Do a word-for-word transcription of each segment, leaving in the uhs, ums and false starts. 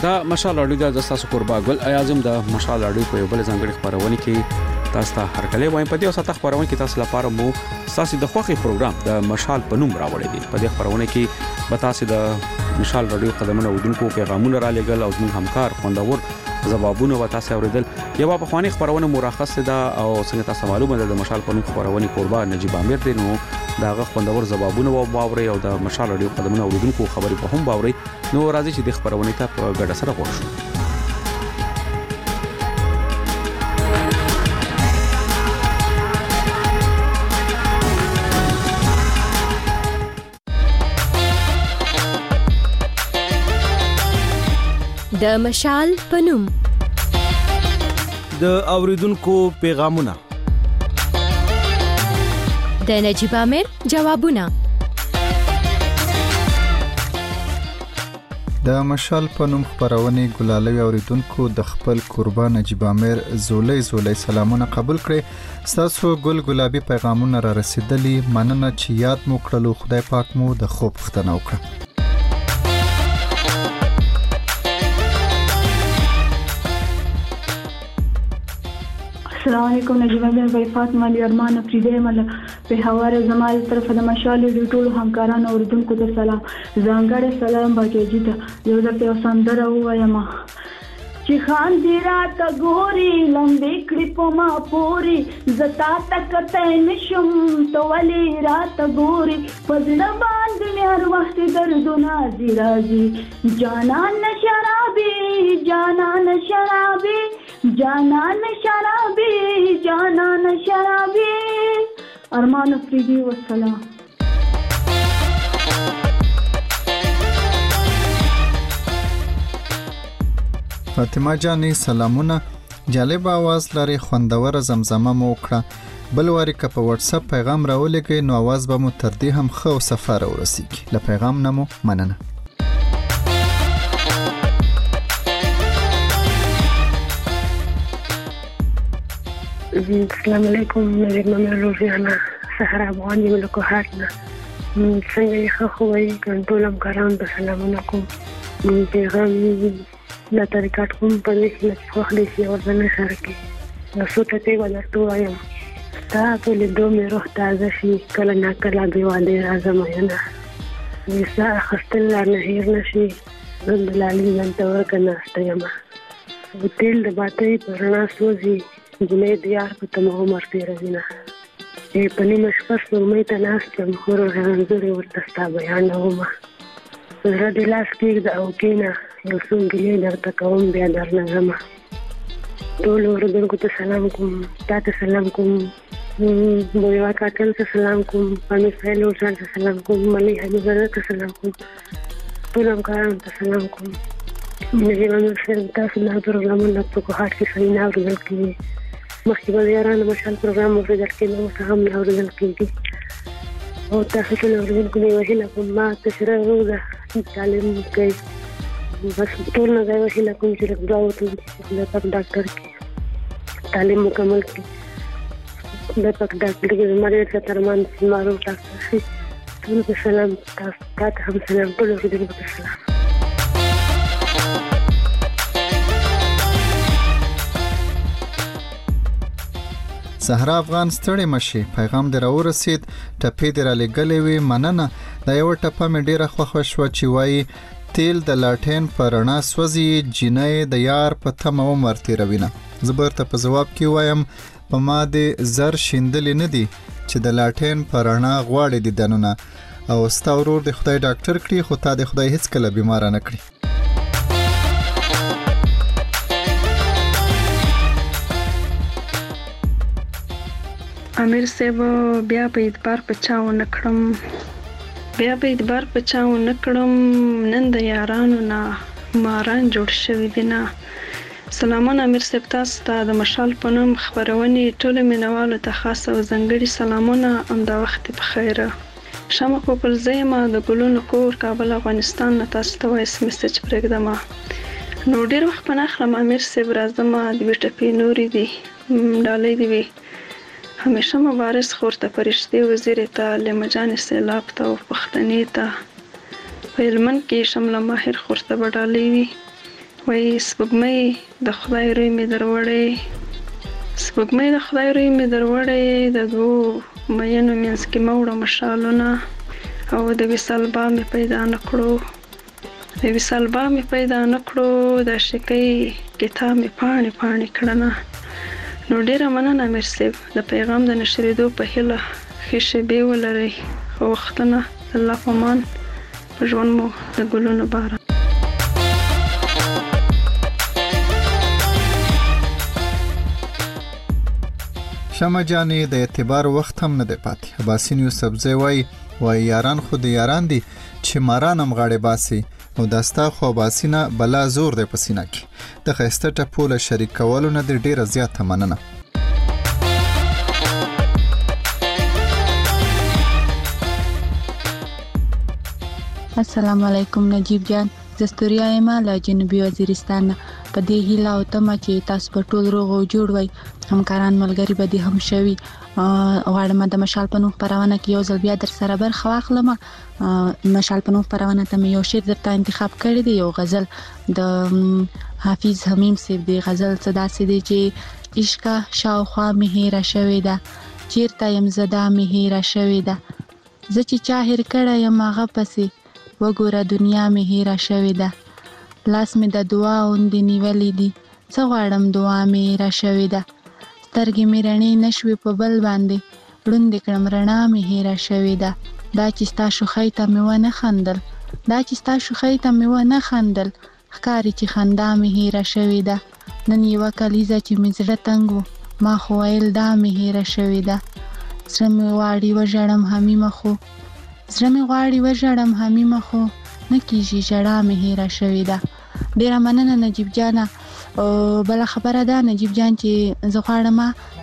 دا مشال اړیو د تاسو قربا ګل اعظم د مشال اړیو په بل ځانګړي خبرونه کې تاسو ته هر کله وایم په دې اوسه خبرونه کې تاسو لپاره مو تاسو د خوخي پروګرام د مشال په نوم راوړی دی. په دې خبرونه کې به تاسو د مشال اړیو قدمونه ودونکو پیغامونه را لګل او زموږ همکار خوندور جوابونه و تاسو اوریدل. یو په خواني خبرونه مرخص ده او څنګه تاسو معلومه ده د مشال په نوم خبرونه قربا نجيب عامر دی نو داغه خوندور جوابونه و باوري او د مشال اړیو قدمونه ودونکو خبري په هم باوري. نو راځي چې د خبرونه ته په ګډه سره ورشو. د مشال پنوم د اوریدونکو پیغامونه د نجيب عامر جوابونه د مشال پنوم خبرونه ګلالوی اوریدونکو د خپل قربان نجيب عامر زولې زولې سلامونه قبول کړي. تاسو ګل ګلابي پیغامونه را رسیدلی مننه چې یاد مو کړلو. خدای پاک مو د خوب ختنه وکړه. السلام علیکم نجيب عامر بھائی فاطمه علی ارمان افریدی مل په حواله زمال طرف د مشال د ټول همکارانو اوریدونکو ته سلام. ځانګړی سلام باګی ته یو درته سندره وایم چې خان دی راته ګوري لمبې کړي په ما پوري زتا تک ته نشم تو ولي راته ګوري پزړه باندې مې هر وخت دردونه زی راځي جانان شرابي جانان شرابي جانان شرابي جانان شرابي ارمان افریدی والسلام. فاطمه جانې سلامونه. جالب आवाज لري خوندور زمزمه مو وکړه. بل واری که په واتس اپ پیغام راولېږئ نو आवाज به مو تر دې هم ښه او سفر ورسیږي. له پیغام نه مو مننه. السلام علیکم نجيب عامر روزانا سحر افغاني ملکو هاتنا څنګه یې ښه خوئ کنټرول همکاران ته سلامونه کوم. پیغام د طریقات کوم په دې کې خوښ دي چې ورځنه سره کې نو څه ته به درته وایم تا په لیدو مې روح تازه شي کله نه کله دی واده راځم ینه وسه خستل نه هیر نشي زند لالي نن ته ورکنه استیمه وتل د باټي پرنا سوزي جنې دیار په تمه عمر پیرزینه ای پنی مشفر سرمې ته ناستم خور غنځري ورته ستا بیان ومه زړه د لاس کې د او کینا یو څنګه درته کوم بیا درنه زما ټول اوریدونکو ته سلام کوم. تاسو سلام کوم. بویا کاکل ته سلام کوم. پانی فیل ورته سلام کوم. ملي حبیبه ته سلام کوم. ټول همکارانو ته سلام کوم. نجيب عامر سره تاسو نه پروګرامونه په هات کې سړي نه اورېدل کېږي. مخکې به یارانو مشال پروګرام اورېدل کېږي نو څه هم نه اورېدل کېږي او تاسو ټول اورېدونکو مې وهیله کوم ما تشره روزه تعلیم کوي بس ټول نه ځای وهیله کوم چې دعا وکړي خدای پاک ډاکټر کې تعلیم مکمل کړي خدای پاک ډاکټر کې زموږ ته ترمان سمارو ډاکټر شي. ټول په سلام تاسو ته هم سلام ټول اورېدونکو ته سلام. زهرا افغان ستړي مشي پیغام در ورسید ټپې در لګلې وي مننه. دا یو ټپه مې ډیره خوښ شو چې وایي تیل د لاټین پرنا سوزي جنې د یار په تمه عمر تیروینه. زبر ته په جواب کې وایم په ما د زر شیندل نه دي چې د لاټین پرنا غواړي د دنونه او ستا ورور د خدای ډاکټر کړي خو تا د خدای هیڅ کله بیمار نه کړي. امیر صاحب بیا په اعتبار په چاو نکړم بیا په اعتبار په چاو نکړم نن د یارانو نه ماران جوړ شوی دی نه. سلامونه امیر صاحب تاسو ته د مشال په نوم خبرونه ټول مینوالو ته خاص او ځانګړي سلامونه ام د وخت په خیره. شمه په پر زېما د ګلونو کور کابل افغانستان نه تاسو ته وایس میسج پرېږدم. نو ډیر وخت په نخرم امیر صاحب راځم د ویټاپی نوري دی ډالې دی همیشه مبارز خورته فرشتي وزیر ته لمجان سیلاب ته او پښتنې ته په علمن کې شمله ماهر خورته بډالې وي وای سپوږمۍ د خدای روی مې دروړې، سپوږمۍ د خدای روی مې دروړې، د دوو مینو منځ کې مه وړه مشالونه، او د وصال با مې پیدا نه کړو، د وصال با مې پیدا نه کړو، د عاشقۍ کتاب مې پاڼې پاڼې کړنه. نو ډیره مننه امیر صاحب د پیغام د نشریدو په هیله. ښې شېبې ولرئ، ښه وختونه، الله په امان، په ژوند مو د ګلونو باران. شمع جانې د اعتبار وخت هم نه دی پاتې. عباسین یوسفزی وای وای یاران خو د یاران دي چې ماران هم غاړې باسي، او داستا خو عباسینه بلا زور دی په سینه کې. د ښایسته ټپو له شریک کولو نه دی ډیره زیاته مننه. السلام علیکم نجیب جان، زستوریا یم له جنوبي وزیرستان. په دې هیله او تمه چې تاسو په ټول روغ او جوړ وای، همکاران ملګري به دې هم شوي. غواړم د مشال په نوم خپرونه کې یو ځل بیا در سره برخه واخلم. مشال په نوم خپرونه ته مې یو شعر درته انتخاب کړی دی، یو غزل د حافظ حمیم صاحب دی. غزل څه داسې دی چې عشقه شاوخوا مې هېره شوې ده، چیرته یم زه دا مې هېره شوې ده، زه چې چا هېر کړی یم هغه پسې وګوره دنیا مې هېره شوې ده، لاس مې د دعا غوندې نیولې دي، څه غواړم دعا مې هېره شوې ده، سترګې مې رڼې نه شوې په بل باندې، ړوندې کړم رڼا مې هېره شوې ده، دا چې ستا شوخۍ ته مې ونه خندل، دا چې ستا شوخۍ ته مې ونه خندل، ښکاري چې خندا مې هېره شوې ده، نن یوه کلیزه چې مې زړه تنګ و، ما خو ویل دا مې هېره شوې ده، زړه مې غواړي وژړم حمیمه خو زړه مې غواړي وژړم حمیمه خو نه کېږي ژړا مې هېره شوې ده. ډېره مننه نجیب جانه. بله خبره ده نجیب جان چې زه غواړم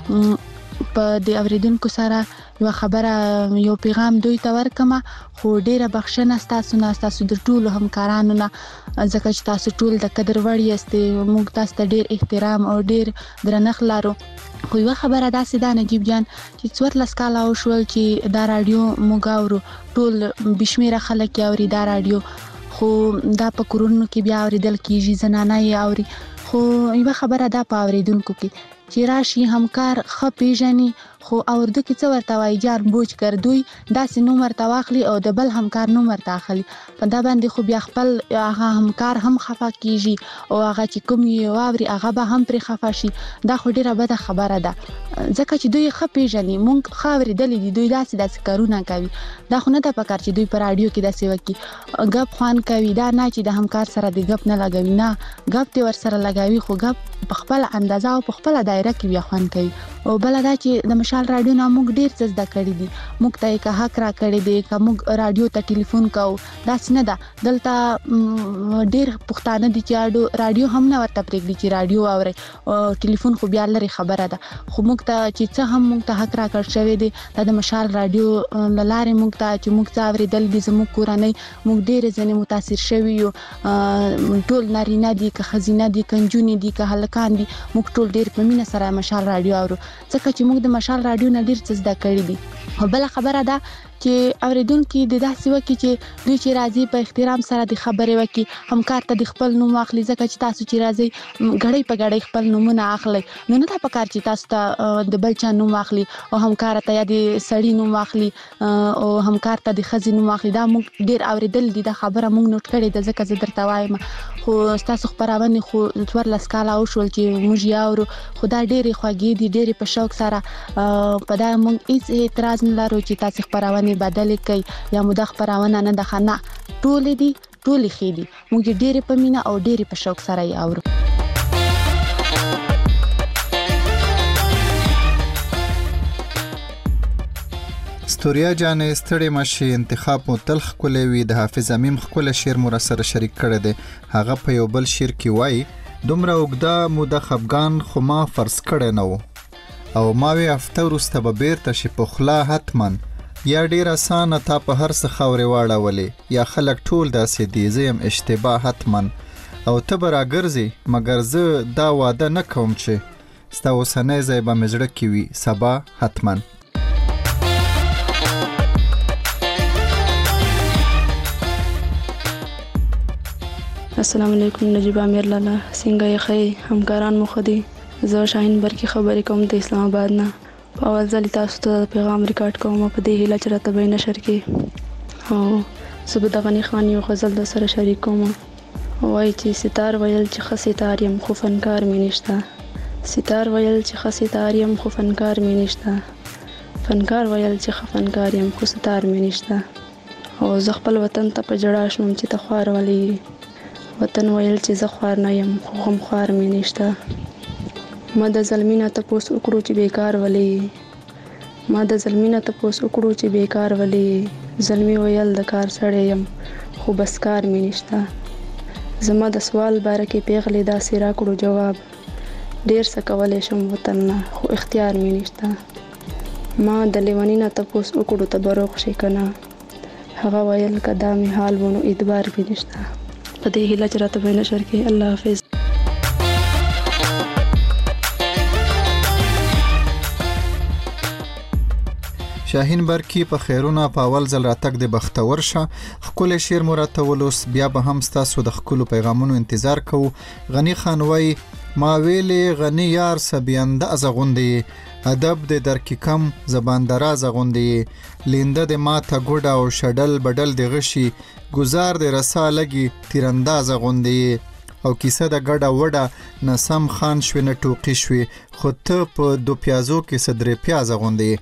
په د اورېدونکو سره یوه خبره یو پیغام دوی ته ورکړم، خو ډېره بخښنه ستاسو نه، ستاسو د ټولو همکارانو نه، ځکه چې تاسو ټول د قدر وړ یاستئ. موږ تاسو ته ډېر احترام او ډېر درنښت لرو. خو یوه خبره داسې ده نجیب جان چې څوارلس کاله وشول چې دا راډیو موږ اورو، ټول بېشمېره خلک یې اوري دا راډیو، خو دا په کورونو کې بیا اورېدل کېږي، زنانه یې اوري. خو یوه خبره ده په اورېدونکو کې چې راشي همکار ښه پیژني، خو اردو کې څه ورته وایي جان بوج کر، دوی داسې نوم ورته واخلي او د بل همکار نوم ورته اخلي. په دا باندې خو بیا خپل هغه همکار هم خفه کېږي او هغه چې کوم یې واوري هغه به هم پرې خفه شي. دا خو ډېره بده خبره ده، ځکه چې دوی ښه پیژني، موږ ښه اورېدلي دي، دوی داسې داسې کارونه کوي. دا خو نه ده پکار چې دوی په راډیو کې داسې وکړي، ګپ خوان کوي. دا نه چې د همکار سره د ګپ نه لګوي، نه ګپ دې ورسره لګوي، خو ګپ په خپله اندازه او په خپله دایره کې بیا خوند کوي. او بله دا چې د مشال راډیو نه موږ ډېر څه زده کړي دي، موږ ته یې که حق را کړی دی، که موږ راډیو ته ټلیفون کوو، داسې نه ده. دلته ډېر پښتانه دي چې راډیو هم نه ورته پرېږدي چې راډیو واورئ، ټلیفون خو بیا لرې خبره ده. خو موږ ته چې څه هم موږ ته حق را کړ شوی دی، دا د مشال راډیو له لارې موږ ته چې موږ څه اورېدل دي، زموږ کورنۍ موږ ډېرې ځینې متاثر شوي یو. ټول نارینه دي که ښځینه دي که نجونې دي که هلکان دي، موږ ټول ډېر په مینه سره مشال راډیو اورو، ځکه چې موږ د مشال راډیو نه ډېر څه زده کړي دي. او بله خبره ده چې اورېدونکي د داسې وکړي چې دوی چې راځي په احترام سره د خبرې وکړي، همکار ته د خپل نوم واخلي، ځکه چې تاسو چې راځئ ګړۍ په ګړۍ خپل نومونه اخلئ، نو نه ده پکار چې تاسو ته د بل چا نوم واخلي او همکار ته یا د سړي نوم واخلي او همکار ته د ښځې نوم واخلي. دا موږ ډېر اورېدل دي، دا خبره موږ نوټ کړې ده، ځکه زه درته وایم. خو ستاسو خپرونې خو څوارلس کاله وشول چې موږ یې اورو، خو دا ډېرې خوږې دي، ډېرې په شوق سره. په دا موږ هېڅ اعتراض نه لرو چې تاسې خپرونې بدلې کوي یا مو دا خپرونه نه ده ښه، نه، ټولې دي، ټولې ښې دي، موږ یې ډېرې په مینه او ډېرې په شوق سره یې اورو. ستوریا جانې ستړې مشي، انتخاب مو تل ښکلی وي. د حافظ امیم ښکلی شعر مو راسره شریک کړی دی. هغه په یو بل شعر کې وایي دومره اوږده موده خفګان خو ما فرض کړی نه و، او ما وی هفته وروسته به بیرته شي په خوله حتما، یا ډېر اسانه تا په هر څه خاورې واړولې، یا خلک ټول داسې دي، زه یم اشتباه حتما، او ته به راګرځې مګر زه دا واده نه کوم چې ستا اوسنی ځای به مې زړه کې وي سبا حتما. السلام علیکم نجیب امیر لالا څنګه یې خی همکاران مو خدي زه شاهین برکی خبرې کوم د اسلام آباد نه په اول ځل تاسو ته پیغام ریکارډ کوم په دې هیله چې راته به نشر کې او زه به د غنی خان یو غزل د سره شریک کوم وای چې ستار ویل چې خسیتار يم خو فنکار مې نشته ستار ویل چې خسیتار يم خو فنکار مې نشته فنکار ویل چې خفنکار يم خو ستار مې نشته او زه خپل وطن ته په جړا شوم چې ته خوار ولې وطن ویل چې زه خوار نه یم خو غم خوار مې نشته ما د ظلمینه تپوس وکړو چې بیکار ولې ما د ظلمینه تپوس وکړو چې بیکار ولې ظلمي ویل د کار سړی یم خو بس کار مې نشته زما د سوال باره کې پیغلې داسې راکړو جواب ډیر څه کولی شم وطن نه خو اختیار مې نشته ما د لیوني نه تپوس وکړو ته به روغ شي که نه هغه ویل که دا مې حال و نو اعتبار مې نشته په دې هیله چې راته به نشر کې الله حافظ شاهین برکی په خیرونه په اول ځل راتګ د بختور شه خپل شعر مراته ولوس بیا به هم تاسو د خپل پیغامونو انتظار کوو غنی خان وای ما ویلې غنی یار سبیانده ازغوندې ادب د درک کم زبان دراز غوندې لینده د ما ته ګډه او شډل بدل د غشي گزار د رسا لګي تیرانداز غوندې او کیسه د ګډه وډه نسم خان شوینه ټوقی شوي خو ته په دو پیازو کې صدرې پیاز غوندې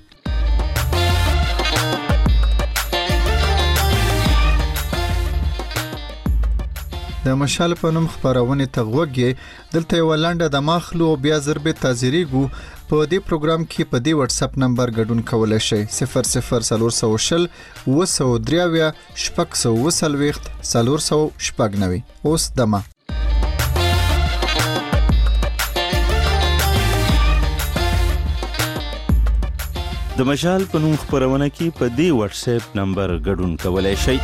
د مشال په نوم خبرونه تغوږی دلته یو لنډه د ماخلو بیا ضرب تازریګو په دې پروګرام کې په دې واتس اپ نمبر ګډون کولای شئ صفر صفر صفر شل وسو دریاویا شپږ سو وسلويخت صفر سو شپږ نوي اوس دمه د مشال په نوم خبرونه کې په دې واتس اپ نمبر ګډون کولای شئ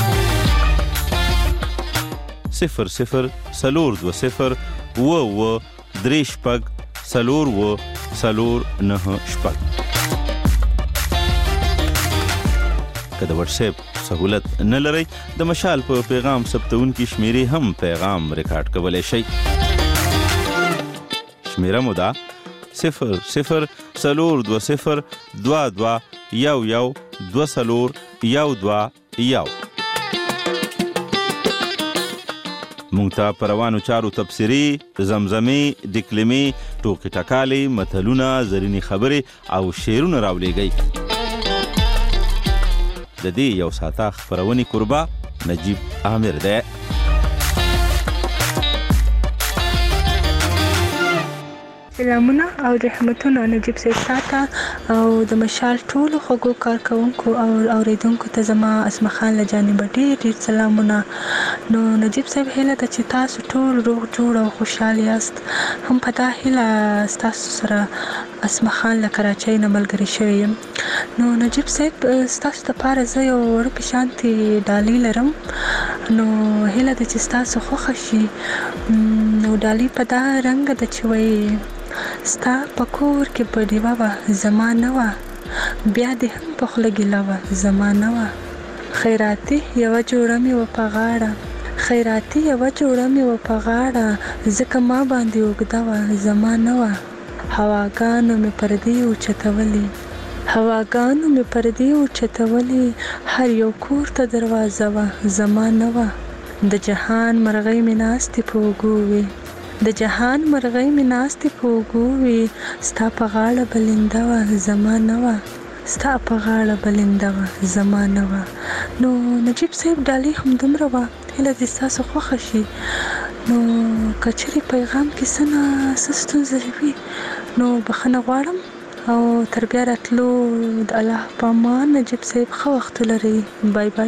صفر صفر سلور دو صفر و و دریش پگ سلور و سلور نه شپگ که د واتس اپ سہولت نه لرئ د مشال په پیغام ثبتون کې شمیرې هم پیغام ریکارډ کولای شئ شمیره مو ده صفر صفر سلور دو صفر دوا دوا یو یو دو سلور یو دوا یو مونږ ته په روانو چارو تبصرې زمزمې ډکلمې ټوکې ټکالې متلونه زرینې خبرې او شعرونه راولیږئ د دې یو ساعته خپرونې کوربه نجیب عامر دی سلامونه او رحمتونه نجیب صاحب تاته او د مشال ټولو خوږو کارکونکو او اوریدونکو ته زما اسمه خان له جانبه ډېر ډېر سلامونه نو نجیب صاحب هیله ده چې تاسو ټول روغ جوړ او خوشحال یاست هم په دا هیله ستاسو سره اسمه خان له کراچۍ نه ملګرې شوې یم نو نجیب صاحب ستاسو دپاره زه یو وړه پیشانتې ډالۍ لرم نو هیله ده چې ستاسو خوښه شي نو ډالۍ په دا رنګه ده چې وایي ستا په کور کې په ډیوه وه زما نه وه بیا دې هم په خوله ګیله وه زما نه وه خیراتي یوه جوړه مې وه په غاړه خیراتي یوه جوړه مې وه په غاړه ځکه ما باندې اوږده وه زما نه وه هواګانو مې پردې اوچتولې هواګانو مې پردې اوچتولې هر یو کور ته دروازه وه زما نه وه د جهان مرغۍ مې ناستې په اوږو وې د جهان مرغۍ مې ناستې په اوږو وې ستا په غاړه بلنده وه زما نه وه ستا په غاړه بلنده وه زما نه وه نو نجیب صاحب ډالۍ همدومره وه هیله دې ستاسو خوښه شي نو که چېرې پیغام کې څه نه څه ستونزه وي نو بخښنه غواړم او تر بیا راتلو د الله په امان نجیب صاحب ښه وخت ولرئ بای بای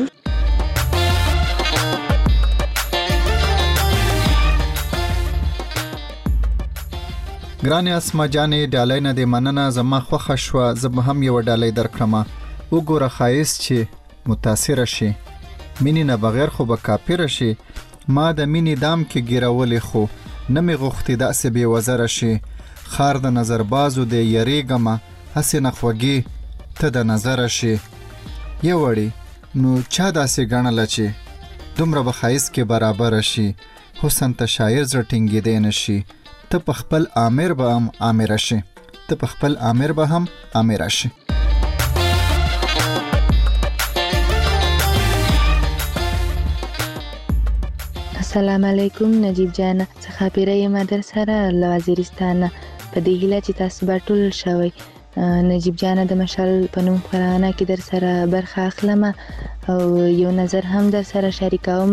ګرانې اسما جانې ډالۍ نه دې مننه زما خوښه شوه زه به هم یوه ډالۍ درکړمه وګوره ښایست چې متاثره شي مینې نه بغیر خو به کاپیره شي ما د مینې دام کې ګیرولې خو نه مې غوښتې داسې بې وزره شي خار د نظر بازو دې یریږمه هسې نه خوږې ته د نظره شي یو وړې نو چا داسې ګڼله چې دومره به ښایست کې برابره شي حسن ته شاعر زړه ټینګېدی نشي. ته په خپل آمر به هم آمره شي ته په خپل آمر به هم آمره شي. السلام علیکم نجیب جان، څخه پیره یم در سره له وزیرستان. په دې هیله چې تاسو به ټول شوئ. نجیب جان د مشال په نوم خپرونه کې در سره برخه اخلم او یو نظر هم در سره شریکوم.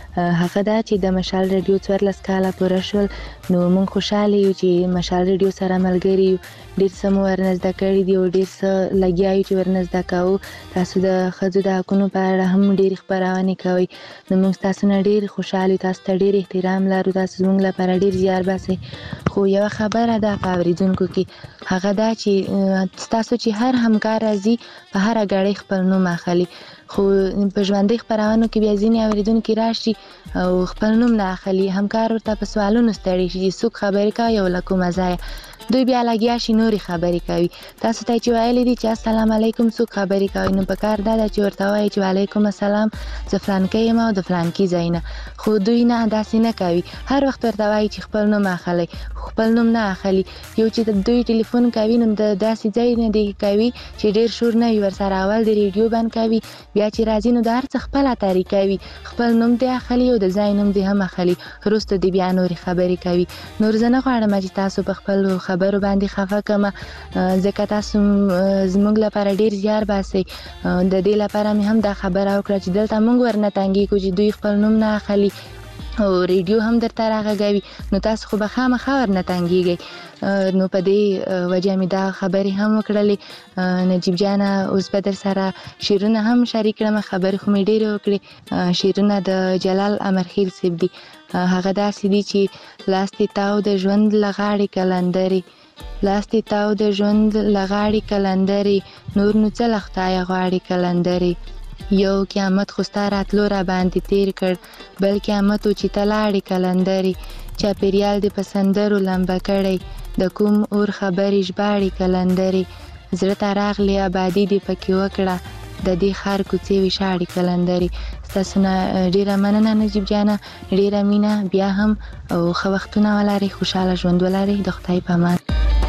هغه دا چې د مشال رادیو څوارلس کاله پوره شول، نو موږ خوشاله یو چې مشال رادیو سره ملګري یو. ډېر څه مو ورنزده کړي دي او ډېر څه لګیا یو چې ورنزده کوو. تاسو د ښځو د حقونو په اړه هم ډېرې خپرونې کوئ، نو موږ تاسو نه ډېر خوشحال یو. تاسو ته ډېر احترام لرو، تاسو زموږ لپاره ډېر زیار باسئ. خو یوه خبره ده په اورېدونکو کې، هغه دا چې ستاسو چې هر همکار راځي په هره ګړۍ خپل نوم اخلي، خو په ژوندۍ خپرونو کې بیا ځینې اورېدونکي راشي او خپل نوم نه اخلي. همکار ورته په سوالونو ستړي شي چې څوک خبرې کوي او له کومه ځایه، دوی بیا لګیا شي نورې خبرې کوي. تاسو ته چې ویلي دي چې السلام علیکم څوک خبرې کوي، نو په کار دا ده چې ورته وایي چې وعلیکم السلام زه فلانکی یم او د فلانکي ځای نه. خو دوی نه داسې نه کوي، هر وخت ورته وایي چې خپل نوم اخلي، خپل نوم نه اخلي. یو چې دوی ټلیفون کوي نو د داسې ځای نه دی کوي چې ډېر شور نه وي ورسره. اول د ریډیو بند کوي، بیا چې راځي نو د هر څه خپله طریقه وي، خپل نوم دی اخلي او د ځای نوم دی هم اخلي. وروسته دی بیا نورې خبرې کوي. نور زه نه غواړم چې تاسو په خپلو خبرو باندې خفه کړم، ځکه تاسو زموږ لپاره ډېر زیار باسئ. د دې لپاره مې هم دا خبره وکړه چې دلته موږ ورنه تنګېږو چې دوی خپل نوم نه اخلي او ریډیو هم درته راغږوي، نو تاسو خو به خامخا ورنه تنګېږئ. نو په دې وجه مې دا خبرې هم وکړلې. نجیب جانه اوس به در سره شعرونه هم شریک کړم. خبرې خو مې ډېرې وکړې. شعرونه د جلال امرخیل صاحب دي. هغه داسې دي چې لاس دې تاو د ژوند له غاړې کلندرې، لاس دې تاو د ژوند له غاړې کلندرې، نور نو څه له خدایه غواړې کلندرې. یو قیامت خو ستا راتلو را باندې تیر کړ، بل قیامت و چې ته لاړې کلندرې. چاپېریال دې په سندرو لمبه کړی، د کوم اور خبرې ژباړې کلندرې. زړه ته راغلې آبادي دې پکې وکړه، د دې ښار کوڅې ویشاړې کلندرې. ستاسو نه ډېره مننه نجیب جانه، ډېره مینه. بیا هم او ښه وختونه ولرئ، خوشحاله ژوند ولرئ. د خدای په امان.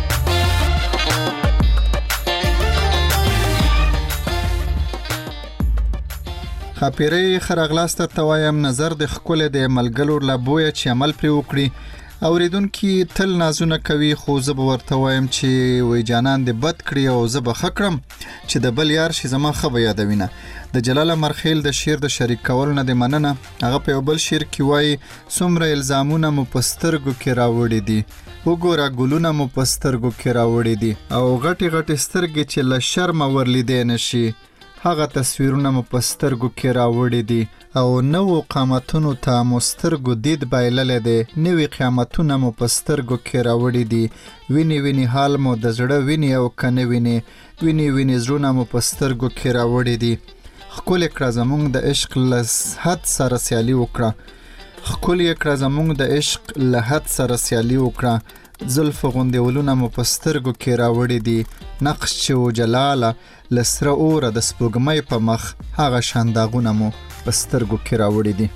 خاپیرې خراغلاست ته وایم نظر د خکل د ملګلو لبوی چې عمل پرې وکړي. اوریدونکي تل نازونه کوي، خو زه به ورته وایم چې وای جانان دې بد کړي او زه به ښه کړم چې د بل یار شي زما ښه به یادوینه. د جلال امرخیل د شعر د شریک کولو نه دې مننه. هغه په یو بل شعر کې وایي څومره الزامونه مو په سترګو کې راوړي دي، وګوره ګلونه مو په سترګو کې راوړي دي، او غټې غټې سترګې چې له شرمه ورلیدې نشي، هغه تصویرونه مو په سترګو کې راوړي دي، او نوو قامتونو ته مو سترګو دید بایللی دی، نوي قیامتونه مو په سترګو کې راوړي دي. ویني ویني حال مو د زړه ویني او که نه ویني، ویني ویني زړونه مو په سترګو کې راوړي دي. ښکلې کړه زموږ د عشق له حد سره سیالي وکړه، ښکلې کړه زموږ د عشق له حد سره سیالي وکړه. زلف غوندې ولونه مو په سترګو کې راوړي دي، نقش چې و جلاله له سره اوره د سپوږمۍ په مخ، هغه شان داغونه مو په سترګو کې راوړي دي.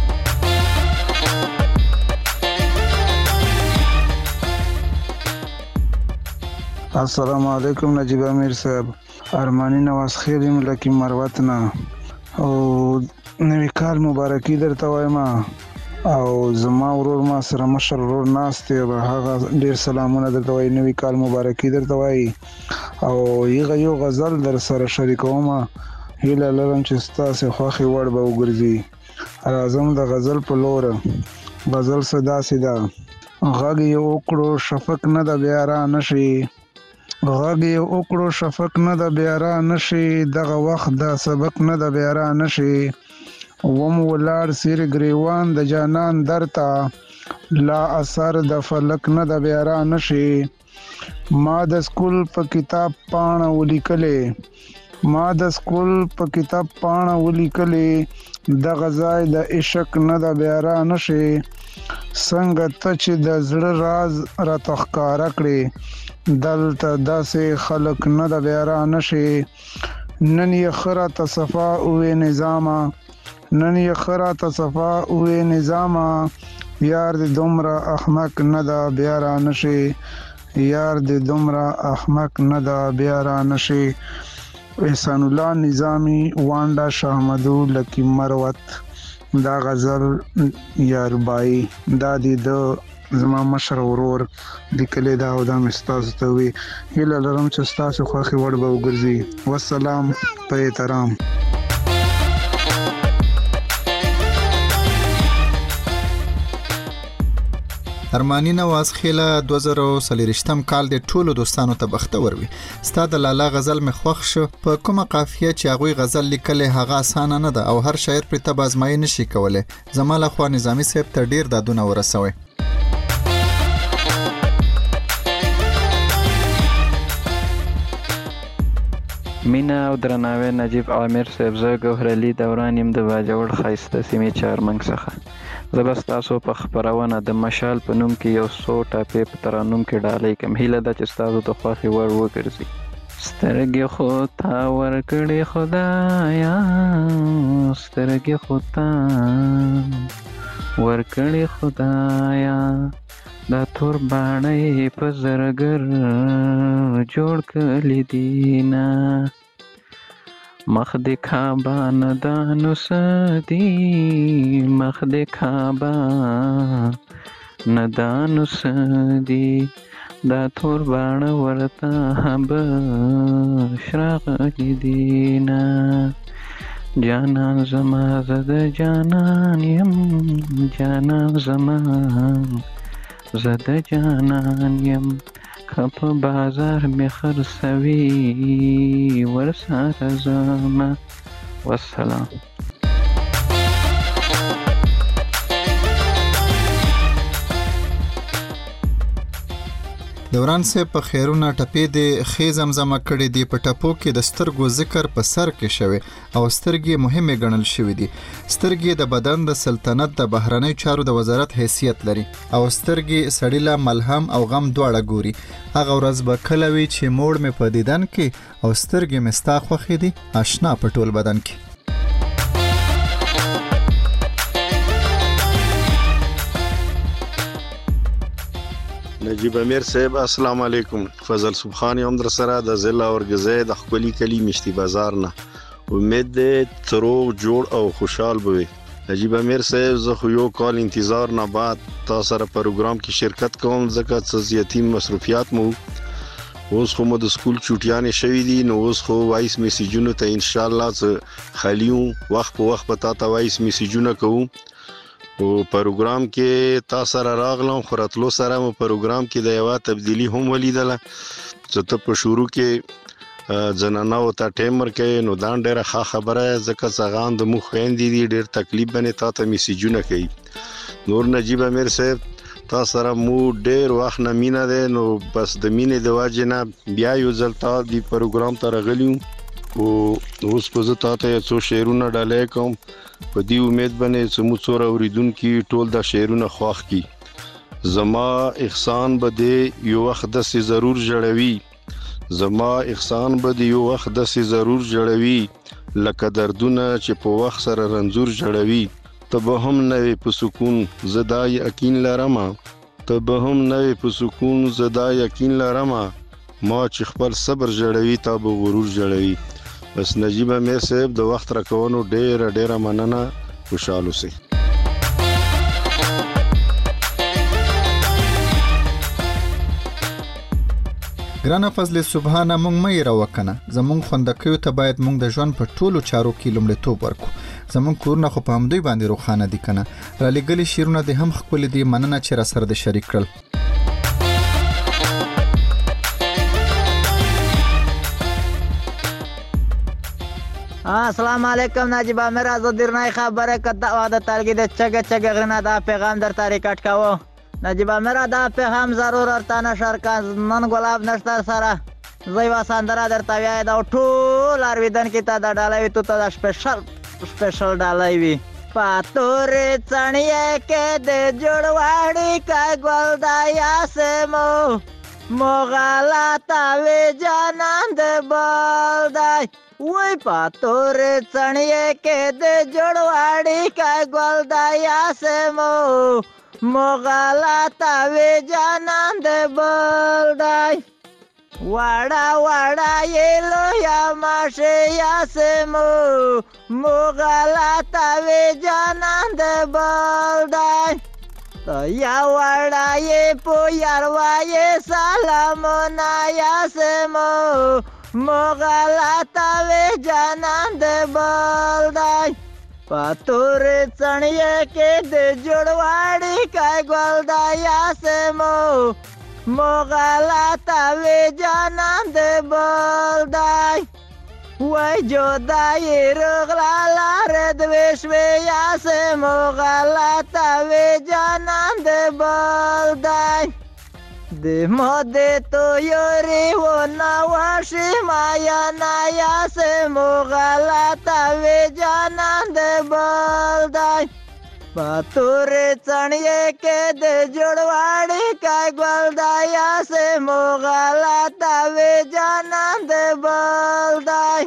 السلام علیکم نجیب امیر صاحب، ارمانی نواز خیل یم لکه مروت نه، او نوی کال مبارکي درته وایم. او زما ورور ما سره مشر ورور ناست دی، هغه ډیر سلامونه درته وایي، نوی کال مبارکي درته وایي. او هغه یو غزل در سره شریکوم، هیله لرم چې ستاسې خوښې وړ به وګرځي. راځم د غزل په لوره. غزل څه داسې ده: غږ یې وکړو شفق نه د بیا را نشي، غږ یې وکړو شفق نه د بیا را نشي، دغه وخت د سبق نه د بیا را نشي. وم ولاړ سیر گریوان د جانان درته، لا اثر د فلک نه د بیا را نشي. ما د سکول په کتاب پاڼه ولیکلې، ما د سکول په کتاب پاڼه ولیکلې، دغه ځای د عشق نه د بیا را نشي. څنګه ته چې د زړه راز راته ښکاره کړې، دلته داسې خلک نه د بیا را نشي. نن یې ښه راته صفا ووې نظامه، نن یې ښه راته صفا ووې نظامه، یار د دومره احمق نه دا بیا را نشي یار د دومره احمق نه دا بیا را نشي احسان الله نظامی وانډا شاهمدو لکی مروت دا غزل یاربای دا د زما مشر ورور لیکلی دا او دا مې ستاسو ته وي هیله لرم چې ستاسو خوښې وړ به وګرځي والسلام په احترام. ارمانی نواز خیله دوه زره څلرویشتم کال د ټولو دوستانو ته بختور وي. ستا د لالا غزل مې خوښ شو. په کومه قافیه چې هغوی غزل لیکلی هغه اسانه نه ده او هر شاعر پرې ته به ازمایي نشي کولی. زما لخوا نظامي صاحب ته ډیر دادونه ورسوئ. مینا او درناوی نجیب عامر صاحب، زه ګوهر علي دوران یم د باجوړ ښایسته سیمې چهارمنګ څخه. زه به ستاسو په خپرونه د مشال په نوم کې یو څو ټاپې په ترانوم کې ډالۍ کوم. هیله ده چې ستاسو د خوښې وړ وګرځي. سترګې خو تا ورکړې خدایا، سترګې خو تا ورکړې خدایا، دا تور باڼه په زرګر جوړ کړي دینا، مخ د کعبه نه دانو سدي، مخ د کعبه نه دانو سدي، دا تور باڼه ورته بشراغلي دینا، جانان زما زه د جانان یم، جانان زما زه د جانان یم، که په بازار می خرڅوي ورسره زما. والسلام. دوران صاحب په خیرونه ټپې د خې زمزمه کړې دي. په ټپو کې د سترګو ذکر په سر کې شوی او سترګې مهمه ګڼل شوې دي. سترګې د بدن د سلطنت د بهرنی چارو د وزارت حیثیت لري او سترګې سړی له ملهم او غم دواړه ګوري. هغه ورځ به کله وي چې موړ مې په دیدن کې او سترګې مې ستا خوښې دي آشنا په ټول بدن کې. نجیب امیر صاحب السلام علیکم. فضل سبحانی هم در سره د ضلع اورګزی د خپلی کلی مشتی بازار نه. امید دې تروغ جوړ او خوشحال بوي. نجیب امیر صاحب زه خو یو کال انتظار نه بعد تا سره پروګرام کې شرکت کوم ځکه چې زیاتی مصروفیات مو اوس خو مو د سکول چوټیانې شوي دي نو اوس خو وایس میسیجونو ته ان شاء الله خالیو وخت په وخت په تا ته وایس میسیجونه کوو او پروګرام کې تا سره راغلم خو راتلو سره مو پروګرام کې د یوه تبدیلی هم ولیدله چې ته په شروع کې زنانو ته ټیم ورکوي نو دا ډېره ښه خبره ځکه چې هغه د موږ خویندې دي ډېر تکلیف باندې تا ته میسیجونه کوي. نور نجیب امیر صاحب تا سره مو ډېر وخت نه مینه دی نو بس د مینې د وجې نه بیا یو ځل تا دې پروګرام ته راغلی او اوس به زه تا ته یو څو شعرونه ډالۍ کوم په دې امید باندې چې مو څوره اورېدونکي ټول دا شعرونه خوښ کړي. زما احسان به دې یو وخت داسې ضرور جوړوي زما احسان به دې یو وخت داسې ضرور جوړوي لکه دردونه چې په وخت سره رنځور جوړوي. ته به هم نه وې په سکون زه دا یقین لرمه ته به هم نه وې په سکون زه دا یقین لرمه ما چې خپل صبر جوړوي تا به غرور جوړوي. بس نجیب امیر صاحب د وخت راکونو ډېره ډېره مننه. خوشحال اوسئ. ګرانه فضل سبحانه مونږ مې راوکنه زمونږ خوندکیو ته باید مونږ د ژوند په ټولو چارو کې لومړیتوب ورکو. زمونږ کورونه خو په همدوی باندې روښانه دي کنه. را لېږلي شعرونه دې هم ښکلي دي. مننه چې را سره دې شریک کړل. السلام علیکم نجیب امیر از درنای خبره کده و د تلګي د چګه چګه غنه دا پیغام در طریقټ کاوه. نجیب امیر دا پیغام ضرور ارته نشر کا نن ګلاب نشته سره زوی وساندره درته وای دا ټول ارویدن کې ته دا ډالوي ته دا سپیشل سپیشل ډالوي پاتور چڼیه کې د جوړواړي کا ګل دایا سمو مغالا تاوی جانان د بلدای وی پاتور چڼیه کې د جوړواړي کا ګل دایا سمو مغالطه وی جانان د بل دی وړه وړه یې لویه ماشه یاسمو مغالطه وی جانان د بل دی یا وړه یې په یار وایې سلامونه یاسمو مغالطه وی جانان د بل دی په تورې څڼیې کې د جوړواړي کای ګل د یاسمو مغالطه وی جانان د بل دی وای جدایي رغلا لاره د وشوي یاسمو مغالطه وی جانان د بل دی د مودې تو یوري و نواشي مایا نا یاسمو مغالطه وی جانان د بل دی په تورې څڼیې کې د جوړواړي کای ګل د یاسمو مغالطه وی جانان د بل دی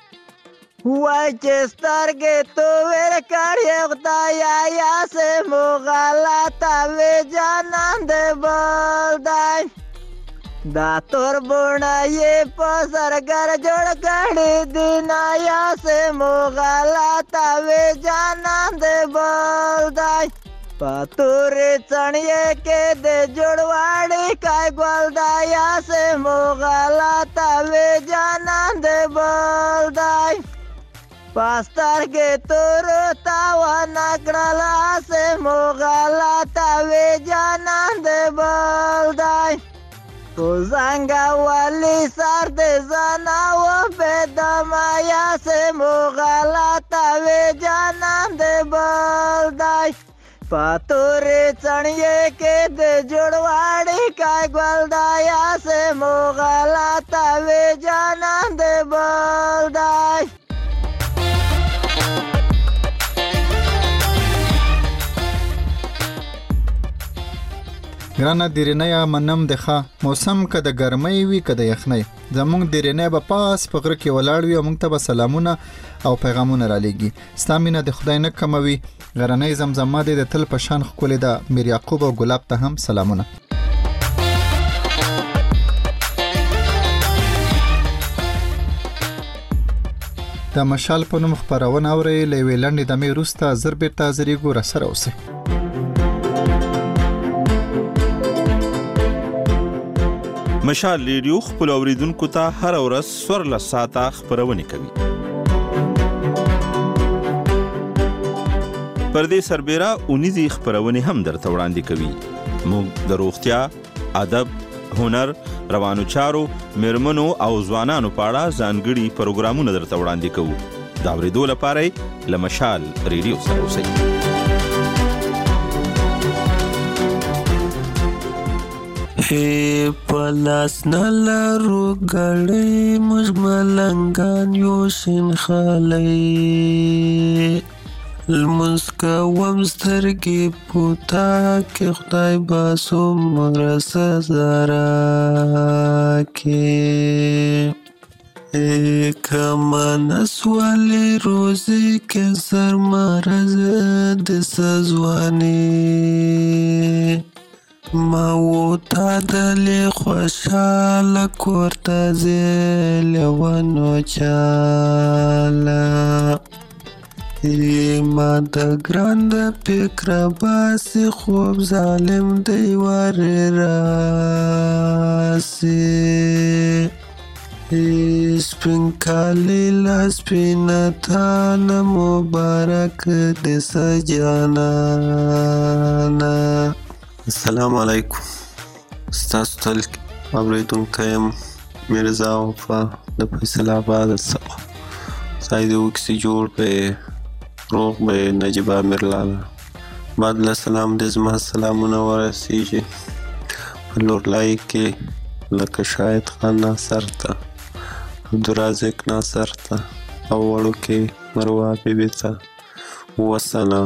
وای چې سترګې تو ور کړې خدایا یاسمو مغالطه وی جانان د بل دی دا تور بونه یې په سرګر جوړ کړې دینا یاسمو مغالطه وی جانان د بل دی په تورې څڼیې کې د جوړواړي کای ګل د یاسمو مغالطه وی جانان د بل دی پاسترګې تورو تاوانه کړله یاسمو مغالطه وی جانان د بل دی په زنګه والي سر د زنه وپېدمه یاسمو مغالطه وی جانان د بل دی په تورې څڼیې کې د جوړواړي کای ګل د یاسمو مغالطه وی جانان د بل دی ګرانه دیرینه منم دخه موسم که د ګرمۍ وي که د یخنۍ زمونږ دیرینه به پاس په غره کې ولاړ وي او موږ ته به سلامونه او پیغامونه را لېږي ستا مینه د خدای نه کموي غرنۍ زمزمه دې د تل په شان ښکلې ده میر یعقوب او ګلاب ته هم سلامونه د مشال په نوم خپرونه اورئ له یوې لنډې دمې وروسته زر بېرته حاضرېږو راسره اوسئ مشال ریډیو خپل اوریدونکو ته هر ورځ څوارلس ساعته خبرونه کوي. پر دې سربېره اونیزي خبرونه هم درته وړاندې کوي. موږ د روغتیا، ادب، هنر، روانو چارو، میرمنو او ځوانانو په اړه ځانګړي پروګرامونه درته وړاندې کوو. دا اورېدو لپاره له مشال ریډیو سره اوسئ. ای پلاس نلارو گړې موږ ملنګان یو شین خالی لمونځ کوم سترګې پوتا کې خدای به څومره سزا راکړي که منس ولې روزي کې سر مرض د سزوانې ما و تا دلی خوشحاله کورته زیلونو چاله ما د ګران د فکر باسي خوب ظالم دی وری راسي سپین کالی لسپینتان مبارک د سجانانا. السلام علیکم. ستاسو تل اوریدونکی یم میرزا وفا د فیصل آباد څخه. خدای دې وکړي جوړ کړي روغ به نجیب امیر لالا بعد له سلام دې زما سلامونه ورسیږي په لورلای کې لکه شاهد خان ناصر ته عبدالرازق ناصر ته او وړوکې مروه بیبي ته وسلام.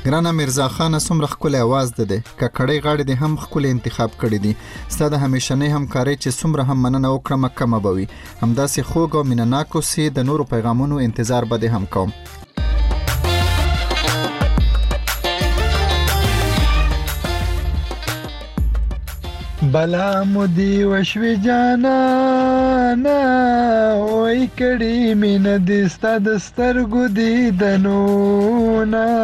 ګرانه میرزا خان څومره ښکلی اواز ده دی ککړۍ غاړې دې هم ښکلی انتخاب کړي دي ستا د همیشنۍ همکارۍ چې څومره هم مننه وکړمه کمه به وي همداسې خوږ او مینهناک اوسې د نورو پیغامونو انتظار به دې هم کوم بلا مودی وشوی جانانا وای کړي مين دې ستا د سترګو دیدنونه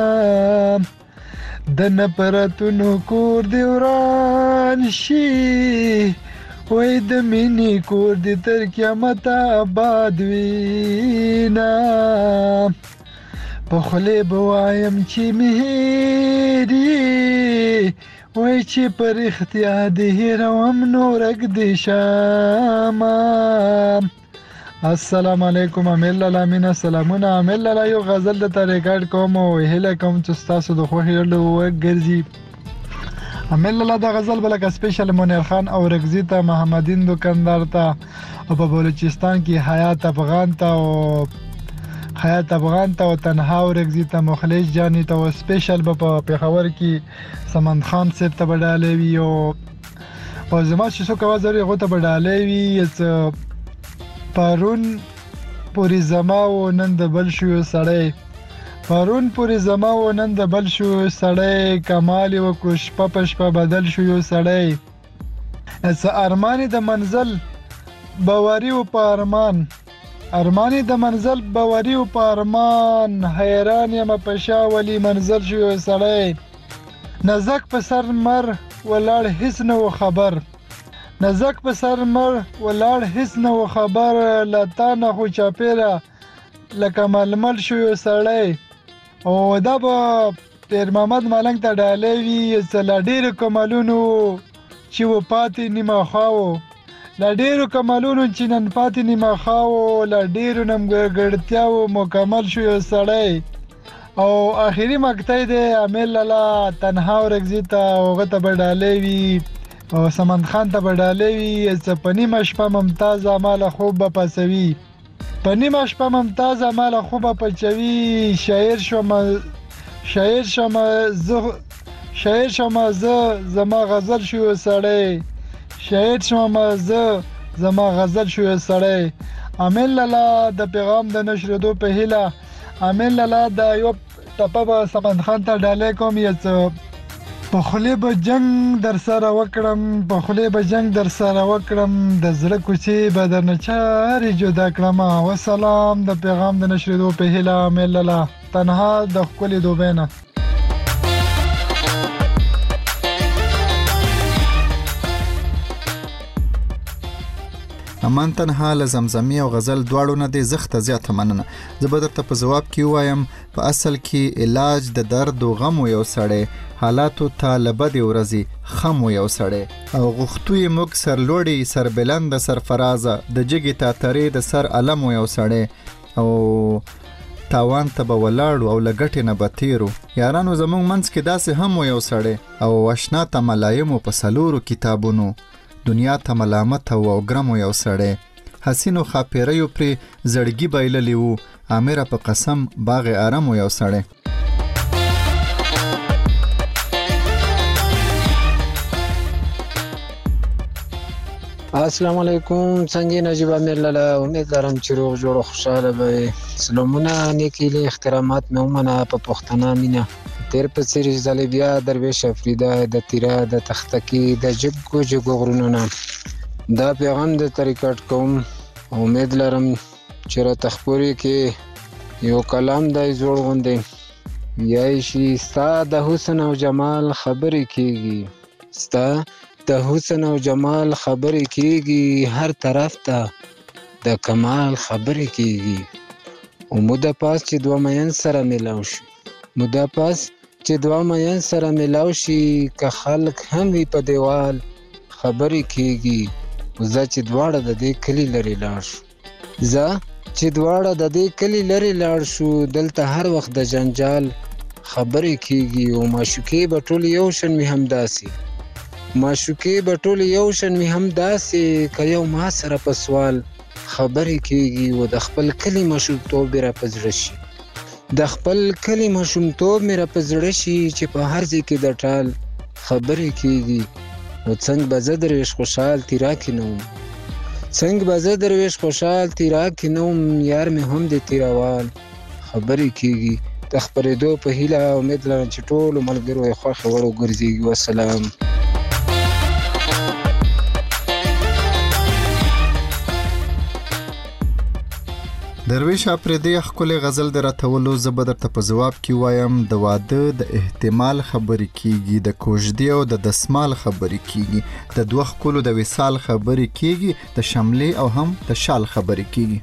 د نفرتونو کور دی وران شي وای د مینې کور دی تر قیامت آباد وینا په خولې به وایم چې مهري وای چې پر اختیا دې هیروم نورک دې شاما السلام علیکم امیر لالا مینا سلامونه امیر لالا یو غزل د ریکارډ کوم او هیله کوم چې تاسو د خوښ یو وګرځي امیر لالا د غزل بلکه سپیشل منیر خان او رگزی ته محمدین دکاندار ته او په بلوچستان کې حیات افغان ته او حیات افغان ته او تنها او رگزی ته مخلص جانی ته او سپیشل په پیښور کې سمند خان صاحب ته بداله وی او او زما چې څو کوا زری غو ته بداله وی پرون پوری زما و نن د بل شو سړی پرون پوری زما و نن د بل شو سړی کمال و کوش پپش په بدل شو یو سړی اس ارمانی د منزل باوري و په ارمان ارمانی د منزل باوري و په ارمان حیران یم په شاولی منزل شو یو سړی نزک په سر مر ولاړ هیڅ نه خبر نزک په سر مر ولاړ هیڅ نه خبر لتا نه خو چاپیره لکه ململ شو سړی او دا به پیر محمد ملنګ ته ډالۍ وي څه له ډېرو کمالونو چې و پاتې نیمه خواو له ډېرو کمالونو چې نن پاتې نیمه خواو له ډېرو نیمګړتیاو مکمل شو یو سړی او آخري مقطع دی امیر لالا تنها ورګزي ته هغه ته به ډالۍ وي او سمند خان ته به ډالۍ وي څه په نیمه شپه ممتازه ماله خوب به پسوي په نیمه شپه ممتازه ماله خوب به پچوي شاعر شوم شاعر شوم زه شاعر شوم زه زما غزل شو سړی شاعر شوم زه زما غزل شو سړی امیر لالا د پیغام د نشریدو په هیله امیر لالا د یو ټپه به سمند خان ته ډالۍ کوم یا څه په خولې به جنگ در سره وکړم په خولې به جنگ در سره وکړم د زړه کوڅې به درنه چارې جدا کړم وسلام د پیغام د نشریدو په هیله امیر لالا تنها د ښکلې دوبۍ نه امان تنها له زمزمي او غزل دواړو نه دی زخته زیاته مننه زه به درته په ځواب کې وایم په اصل کې علاج د درد او غم یو سړی حالاتو ته له بدې ورځې خم یو سړی او غوښتو یې موږ سرلوړي سربلند سرفرازه د جګې تاترې د سر علم یو سړی او تاوان ته به ولاړو او له ګټې نه به تیرو یارانو زموږ منځ کې داسې هم یو سړی او اشنا ته ملایمو په څلورو کتابونو دنیا ته ملامت او ګرم یو سړی حسینو خاپیریو پرې زړګي بایللی وو امیر په قسم باغ آرام یو سړی السلام علیکم څنګه نجیب امیر لالا امید لرم چې روغ جوړ او خوشاله به سلامونه نیکی له احترامات مې ومنه په پښتنه مینا تیر په سری ځلې بیا درویش افریده د تیرا د تختکی د جګو جګو غرونو نه دا پیغام د طریقټ کوم امید لرم چې را تخپوري کې یو کلام د زوړ غوندې یای شي ستا د حسن او جمال خبرې کیږي ستا د حسن او جمال خبرې کیږي هر طرف ته د کمال خبرې کیږي او موده پاس چې دوه مین سره ملاو شي موده پاس چې دوه مین سره ملاو شي که خلک هم وي په دیوال خبرې کیږي زه چې دواړه د دې کلی لري لاړ شو زه چې دواړه د دې کلی لري لاړ شو دلته هر وخت د جنجال خبرې کیږي او معشوقې به ټول یو شان مې همداسې معشوقې به ټول یو شان مې همداسې که یو ما سره په سوال خبرې کیږي او د خپل کلی مشروطوب را په زړه شي د خپل کلی ماشومتوب مې را په زړه شي چې په هر ځای کې د ټال خبرې کېږي. نو څنګه به زه درویش خوشحال تیرا کې نه وم څنګه به زه درویش خوشحال تیرا کې نه وم یار مې هم د تیراوال خبرې کېږي. د خپرېدو په هیله امید لرم چې ټولو ملګرو یې خوښې وړ وګرځېږي. والسلام. درویش اپریدي ښکلې غزل د راتولو زه به درته په ځواب کې وایم د واده د احتمال خبرې کېږي، د کوژدې او د دسمال خبرې کېږي، د دوه ښکلو د وصال خبرې کېږي، د شملې او هم د شال خبرې کېږي.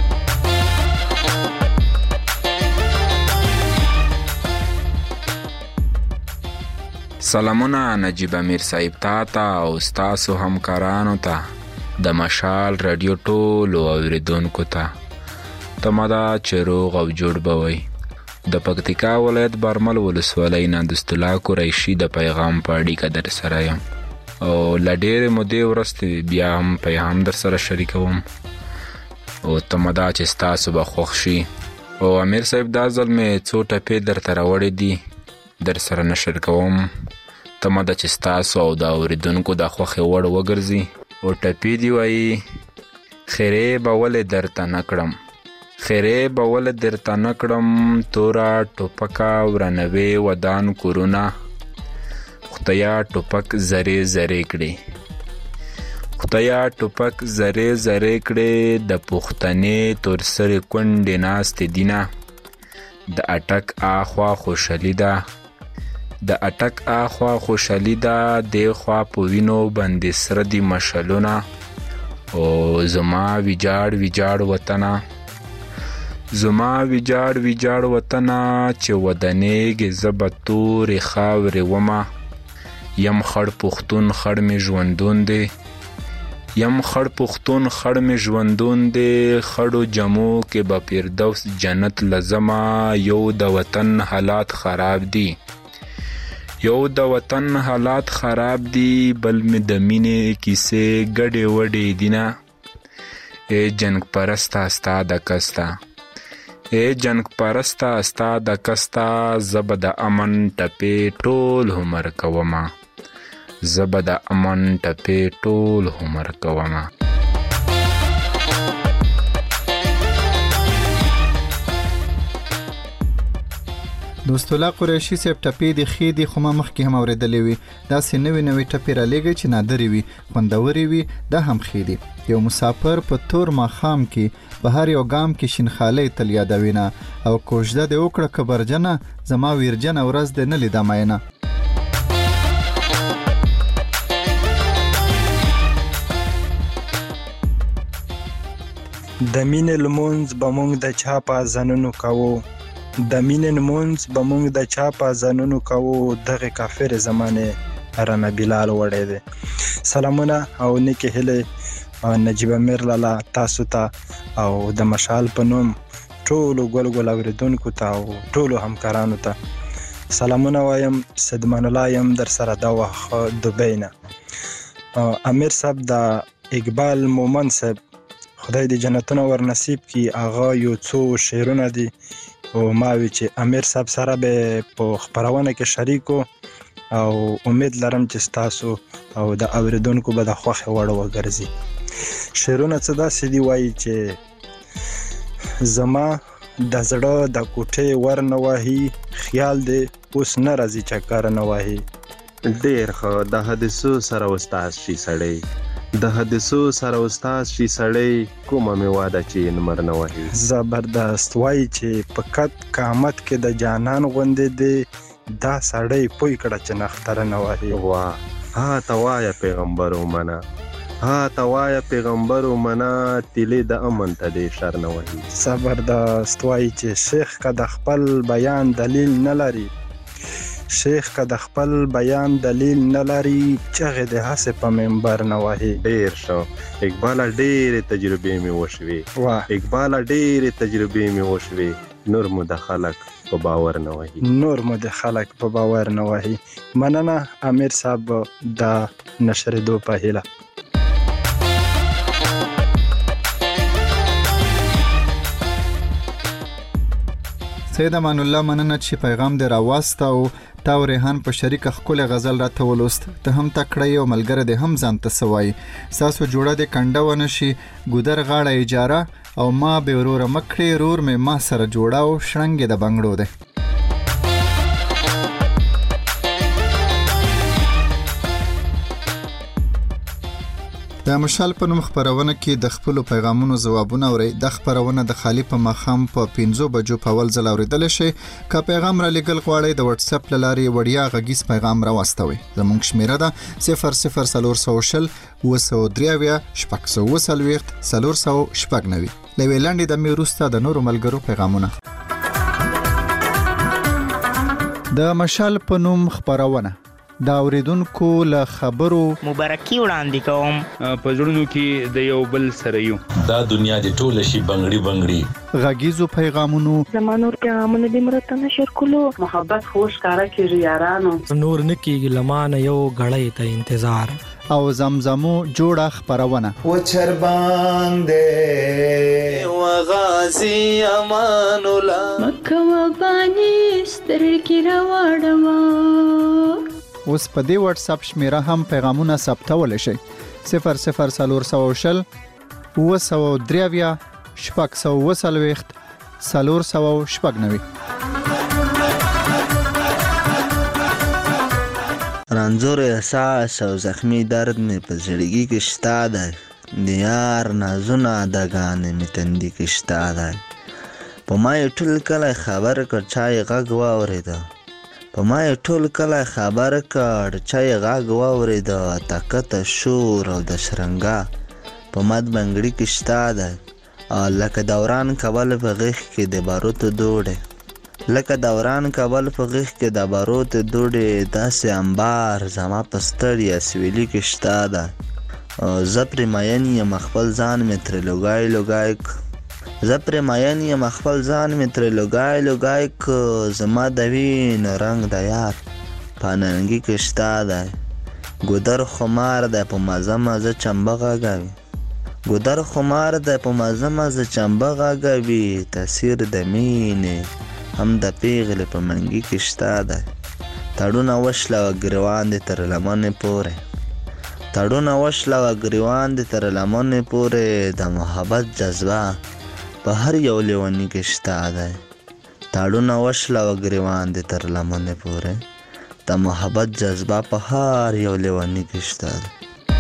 سلامونه نجیب امیر صاحب تا ته او ستاسو همکارانو ته د مشال رادیو ټولو اوریدونکو ته تمدا چې روغ او جوړ به وئ. د پکتیکا ولایت برمل ولسوالۍ نه د ستلا قریشي د پیغام په اړیکه در سره یم او له ډېرې مودې وروسته بیا هم پیغام در سره شریکوم او تمدا چې ستاسو به خوښ شي. او امیر صاحب دا ځل مې څو ټپې درته راوړې دي در سره نشر کوم. تمدا چې ستاسو او د اوریدونکو د خوښې وړ وګرځي. او ټپې دي وایي خیرې به ولې درته نه کړم خیرې به ولې درته نه کړم توره ټوپکه ورانوي ودان کورونه خدایا ټوپک زرې زرې کړي خدایا ټوپک زرې زرې کړي د پښتنې تور سرې کونډې ناستې دینه د اټک آخوا خوشحالي ده د اټک آخوا خوشحالي ده دی خوا په وینو باندې سره دي مشلونه او زما ویجاړ ویجاړ وطنه زما ویجاړ ویجاړ وطنه چې ودانېږې زه به تورې خاورې ومه یم خړ پښتون خړ مې ژوندون دی یم خړ پښتون خړ مې ژوندون دی خړو جمو کې به فردوس جنت لزما یو د وطن حالات خراب دي یو د وطن حالات خراب دي بل مې د مینې کیسې ګډې وډې دینه ای جنگ پرسته ستا د کسته ای جنگ پرسته ستا د کسته زه به د امن ټپې ټول عمر کومه زه به د امن ټپې ټول عمر کومه. دوست الله قریشي صاحب ټپې د خې دي خو ما مخکې هم اورېدلې وي. داسې نوې نوې ټپې را لېږئ چې نادرې وي خوندورې وي دا هم خې دي. یو مسافر په تور ماښام کې په هر یو ګام کې شینخالۍ تل یادوینه او کوژده دې وکړه کبرجنه زما ویرجنه ورځ دې نه لیده مینه. د مینې لمونځ به موږ د چا په اذانونو کوو د مینې لمونځ به موږ د چا په اذانونو کوو دغه کافر زمانې رانه بلال وړی دی. سلامونه او نیکې هیلې نجیب امیر لالا تاسو ته او د مشال په نوم ټولو ګل ګل اوریدونکو ته او ټولو همکارانو ته سلامونه وایم. صدمان الله یم در سره دا وخت دبی نه. امیر صاحب د اقبال مومن صاحب خدای دې جنتونه ور نصیب کی هغه یو څو شعرونه دي او ما وی چې امیر صاحب سره به په خبرونه کې شریکو او امید لرم چې تاسو او د اوریدونکو به د خوښ وړ وګرځي. شعرونه څه داسې دی وایي چې زما د زړه د کوټې ور نه وهي خیال دې اوس نه راځي چکر نه وهي. ډېر ښه د حدیثو سره استاد شي سړی د حدیثو سره استاد شي سړی کومه مې واده چې نمر نه وهي. زبردست وایي چې په قد قامت کې د جانان غوندې دی دا سړی پوی کړه چې نختره نه وهي. واه ها ته وایه پیغمبر ومنه ها ته وایه پیغمبر ومنه تیلې د امن ته دې شر نه وهي. زبردست وایي چې شیخ که د خپل بیان دلیل نه لري شیخ که د خپل بیان دلیل نه لري چغې د هسې په منبر نه وهي. ډېر ښه اقباله ډېرې تجربې مې وشوې اقباله ډېرې تجربې مې وشوې نور مو د خلک په باور نه وهي نور مو د خلک په باور نه وهي. مننه امیر صاحب د نشرېدو په هیله. سید امان الله مننه چې پیغام دې راواسته او تا او ریحان په شریک خپل غزل راته ولوست. ته هم تکړه او ملګری دې هم ځان ته سوای. ساسو جوړه دې کنده ونشي ګودر غاړه اجاره او ما به ورور مکړې رور مې ما سره جوړاو شړنګ د بنگړو ده. د مشال په نوم خبرونه کې د خپل پیغامونو ځوابونه اوري. د خبرونه د خالی په مخام په پنځو بجو په ول ځل اوریدل شي. کا پیغام را لګل غواړي د واتس اپ لاري وړیا غږیز پیغام را واستوي. زموږ شمیره ده صفر صفر صفر سوشل وسو دریاویا شپږ سو وسلويخت صفر صفر شپږ نوي. لوي لاندې د میروستا د نورو ملګرو پیغامونه. د مشال په نوم خبرونه دا اوریدونکو له خبرو مبارکي وړاندې کوم. په ژوندونو کې د یو بل سره یو دا دنیا د ټول شي بنگړي بنگړي غږیزو پیغامونو زمانور پیغامونه د مرته نشر کولو محبت خوش کارا کیږي یارانو نور نکیږي لمانه یو غړې ته انتظار او زمزمو جوړه خبرونه و چربان دې و غازی امان الله مکه و بانی سترګې راوړم. اوس په دې واتس اپ شمیره هم پیغامونه ثبتول شي. صفر صفر صفر سوشل وسو دریاویا شپږ سو وسلويخت صفر صفر شپږ نوي. رنځور احساس او زخمی درد می په زړګي کې شتا ده. دیار نازونه دګانې می تندې کې شتا ده. په ما ټول کله خبر کړ چای غږ واورېده. په ما ټول کله خبر کړ چای غږ واورېده. طاقت شور او د شرنګا په مد بنگړي کې شتا ده. لکه دوران کول په غیږ کې د باروتو دوړې لکه دوران کول په غیږ کې د باروتو دوړې داسې انبار زما په ستړیا سویلي کې شتا ده. زه پرې مین یم خپل ځان مې ترې لوګای لوګای زه پرې مین یم خپل ځان مې ترې لوګای لوګای که زما د وینو رنګ د یار په ننګي کې شتا ده. ګودر خمار ده په مزه مزه چمبه غږوي ګودر خمار ده په مزه مزه چمبه غږوي. تاثیر د مینې هم د پیغلې په منګي کې شتا ده. تړونه وشله و ګریوان دې تر لمنې پورې تړونه وشله و ګریوان دې تر لمنې پورې. د محبت جذبه په هر یو لیوني کې شتا ده. تړونه وشله و ګریوان دې تر لمنې پورې. د محبت جذبه په هر یو لیوني کې شتا ده.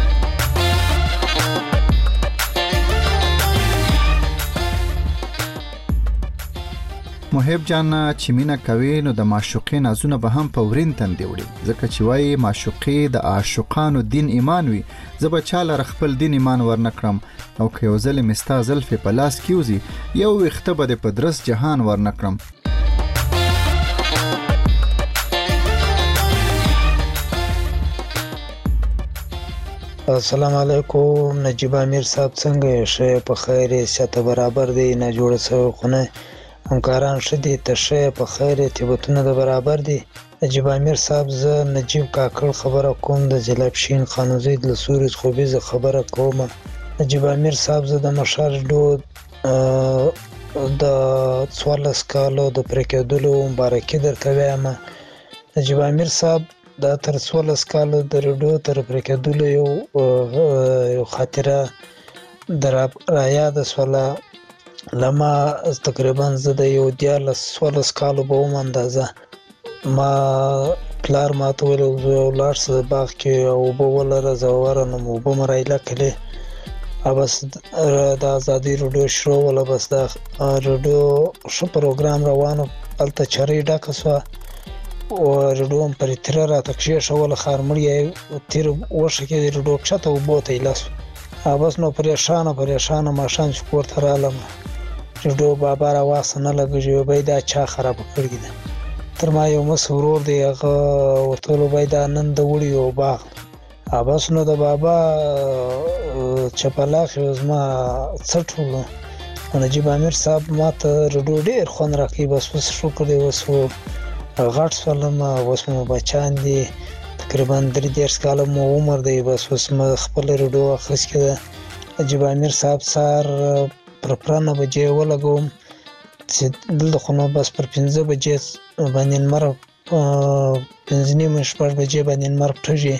محب جان چې مینا کوي نو د معشوقې نازونه به هم په ورین تندې وړي. ځکه چې وایي معشوقې د عاشقانو دین ایمان وي. زه به چاله خپل دین ایمان ورنکړم او که یو ځل مستا زلفې په لاس کیوزي یو وخته به په درس جهان ورنکړم. السلام علیکم نجیب امیر صاحب څنګه شه په خیر ساته برابر دی نه جوړ سره خونه همکاران شدي ته شه په خیر تیبتونه د برابر دي. نجیب امیر صاحب زه نجیب کاکړ خبره کوم د جلبشین خانوزید له سورج خوبي زه خبره کوم. نجیب امیر صاحب زه د مشال ډو د څوارلس کالو د پرېکېدلو مبارکي درته وایم. نجیب امیر صاحب دا تر څوارلس کالو د رډو تر پرېکېدلو یو یو خاطره در رایاد سوله لما تقریبا زه د یو دیارلس څوارلس کالو به وم اندازه. ما پلار ما ته ویل ولاړ شه باغ کې اوبه ولره زه ورنم اوبه مې رایله کړې. بس د ازادي رډیو شروع وله بس د رډیو ښه پروګرام روان و. هلته چرۍ ډکه سوه رډیو هم پرې تیره راته کښېښوله خارمړی تیر وښه کې د رډیو کښته اوبو ته ایله سو. بس نو پریشانه پریشانه ماښام چې کور ته رالم رډیو بابا راواسته نه لګېږي وایي دا چا خرابه کړې ده. تر ما یو مس ورور دی هغه ورته ویل وایي دا نن د وړي یو باغ. بس نو د بابا چپلاخ یو زما څټ ولو. نجیب امیر صاحب ما ته رډیو ډېر خوند راکوي. بس اوس شکر دی اوس غټ شولم اوس مو بچیان دي تقریبا درې دېرش کاله مو عمر دی. بس اوس مې خپله رډیو اخیستې ده. نجیب امیر صاحب سهار پر پرانه بجې ولګوم چې دلته خو نو بس پر پنځه بجې باندې لمر پنځه نیمې شپږ بجې باندې لمر پټېږي،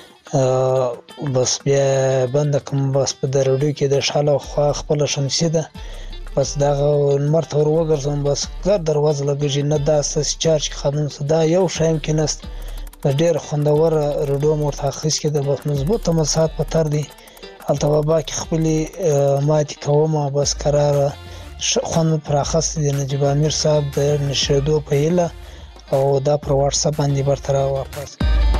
بس بیا بنده کړم، بس په دروډو کې د شاله خوا خپله شمسي ده، بس دغه لمر ته ور وګرځوم، بس ګر دروازه لګېږي، نه دا ستاسې چارج کې خدم څه دا یو شی هم کې نسته، ډېره خوندوره رډو مې ورته اخیستې ده، بس مضبوطه مساحت په تر دی، هلته به باقي خپلې ماتې کومه، بس قراره خوند مې پر اخیستی دی. نجیب امیر صاحب د نشرېدو په هیله او دا پر واټساپ باندې برته را واپس.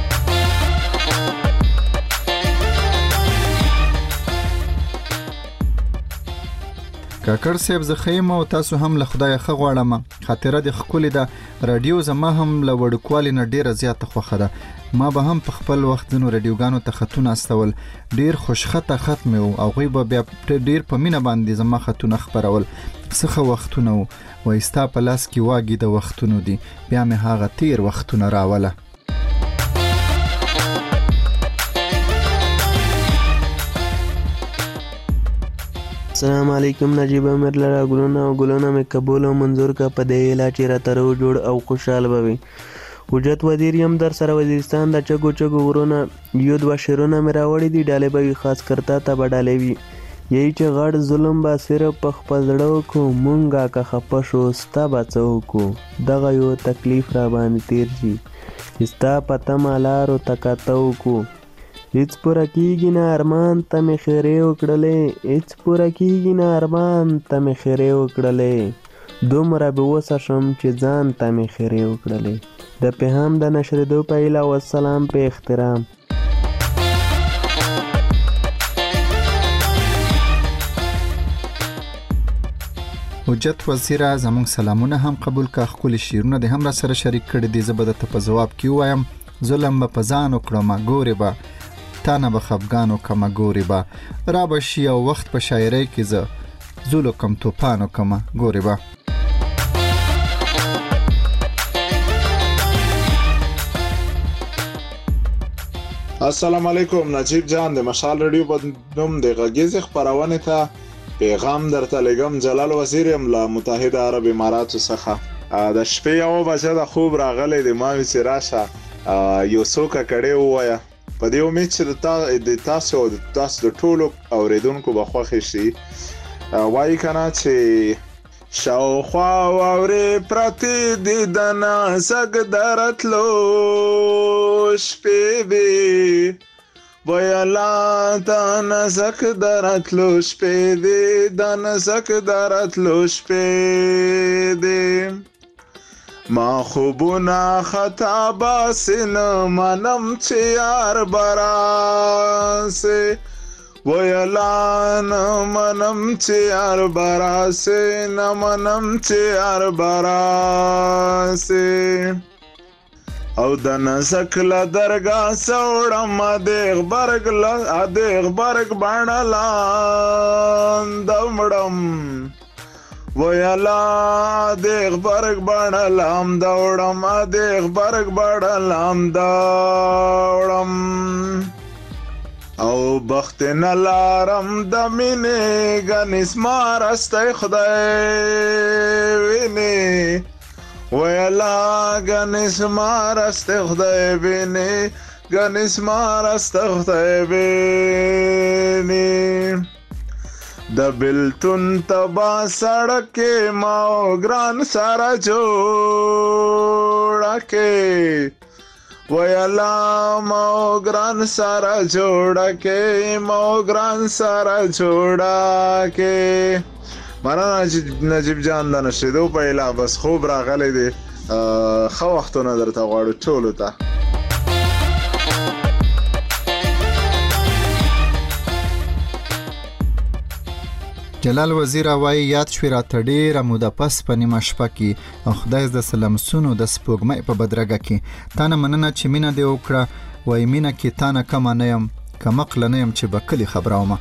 کاکړ صاحب زه ښه یم او تاسو هم له خدایه ښه غواړم. خاطره دې ښکلې ده. راډیو زما هم له وړوکوالي نه ډېره زیاته خوښه ده. ما به هم په خپل وخت ځینو راډیوګانو ته خطونه استول، ډېر خوشخطه خط مې و، هغوی به بیا ډېر په مینه باندې زما خطونه خپرول. څه ښه وختونه و، وایي ستا په لاس کې واګي د وختونو دي، بیا مې هغه تیر وختونه راوله. السلام علیکم. نجیب امیر لرا ګلونه او ګلونه مې قبول او منظور کا په دې لا چې راته رو جوړ او خوشحال بوي. حجت وزیر یم در سره وزیرستان د چګو چګو غرونه یو دوه شعرونه مې راوړي دي، ډالې به وي خاص کرتا ته به ډالې وي. یہی چې غړ ظلم به صرف په خپل زړه وکړو، مونږه که خفه شو ستا به څه وکړو، دغه یو تکلیف را باندې تیر شي چې ستا په تمه لارو ته کاته وکړو. هیڅ پوره کېږي نه ارمان ته مې خیرې وکړلې، هیڅ پوره کېږي نه ارمان ته مې خیرې وکړلې، دومره به وسه شم چې ځان ته مې خیرې وکړلې. د پیغام د نشرېدو په هیله والسلام په احترام. حجت وزیره زمونږ سلامونه هم قبول کا، ښکلي شعرونه دې هم را سره شریک کړي دي. زه به درته په ځواب کې ووایم ظلم به په ځان وکړمه ګورې به، تا نه به خفګان وکړمه ګورې به، را به شي او وخت په شاعرۍ کې زه زول وکړم توپان وکړمه ګورې به. السلام علیکم. نجیب جان د مشال رادیو په نوم د غږیزې خپرونې ته پیغام درته لګم. جلال وزیر یم له متحده عرب اماراتو څخه. د شپې یوه بجه د خوب راغلی دی، ما وی چې راشه یو څو ککړې ووایه، په دې امید چې د تاسو او د تاسو د ټولو اورېدونکو به خوښې شي. وایي که نه چې شاوخوا واورې پرتې دي د نازک د راتلو شپې دي، ویلا د نازک د راتلو شپې دي، د نازک د راتلو شپې دي، ما خوبونه خطا باسې نه منم چې یار به راسې، ویلا نه منم چې یار به راسې، نه منم چې یار به راسې، او د نازک له درګاه سوړم د غبرګ د غبرګ بڼه لاندې مړم، ویلا د غبرګ بڼه لاندې وړم، د غبرګ بڼه لاندې وړم، او بخت نه لارم د مینې ګنې زما راستی خدای ویني، ویلا ګنې زما راستی خدای ویني، ګنې زما راستی خدای ویني، د بلتون تبا سړک کې ما او ګران سره جوړه کې، ویلا ما او ګران سره جوړه کې، ما او ګران سره جوړه کې. مننه نجیب جان د نشرېدو په هیله بس خوب راغلی دی. ښه وختونه درته غواړو ټولو ته. جلال وزیر وایي یاد شوې راته ډېره موده پس په نیمه شپه کې، او خدای د سلمسونو د سپوږمۍ په بدرګه کې، تا نه مننه چې مینه دې وکړه، وایي مینه کې تا نه کمه نه یم، کمقله نه یم چې به کلي خبرومه.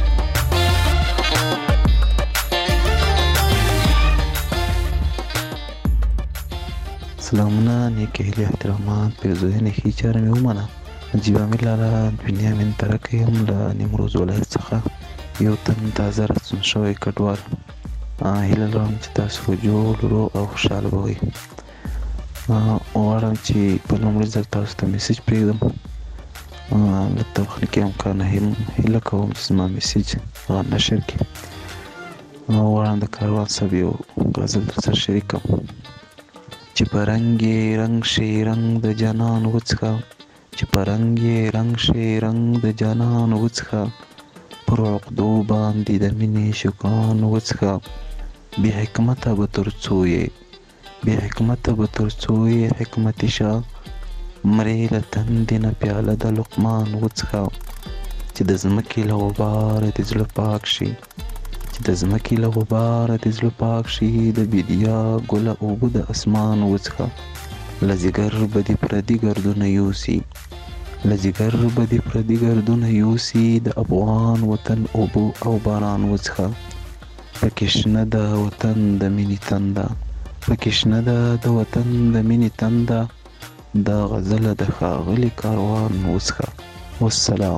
سلامونه، نیکې هیلې، احترامات، پیرزوینې ښې چاره مې ومنه. نجیب امیر لاله بنیامین ترکی یم له نیمروز ولایت څخه، یو تن تازه راستون شوی کډوال. هیله لرم چې تاسو جوړ روغ او خوشحاله به وئ. غواړم چې په لومړي ځل تاسو ته میسیج پرېږدم. له تخنیکي امکانه هیله کوم چې زما میسیج هغه نشر کړي. غواړم د کاروان صاحب یو غزل در سره شریک کړم چې په رنګ یې رنګ شي رنګ د جانان وڅښه، چې په رنګ یې رنګ شي رنګ د جانان وڅښه، پر عقدو باندې د مینې شکان وڅښه. بې حکمته به تر څو یې بې حکمته به تر څو یې حکمتي شه، مرې له تندې نه پیاله د لقمان وڅښه. چې د ځمکې له غباره د زړه پاک شي، چې د ځمکې له غباره د زړه پاک شي، د بیدیا ګله اوبه د اسمان وڅښه. له ځیګر به دې پردي ګردونه یوسي، له ځیګر به دې پردي ګردونه یوسي، د افغان وطن اوبه او باران وڅښه. پکې شنه ده وطن د مینې تنده، پکې شنه ده د وطن د مینې تنده، دا غزله د ښاغلي کاروان وڅښه. والسلام.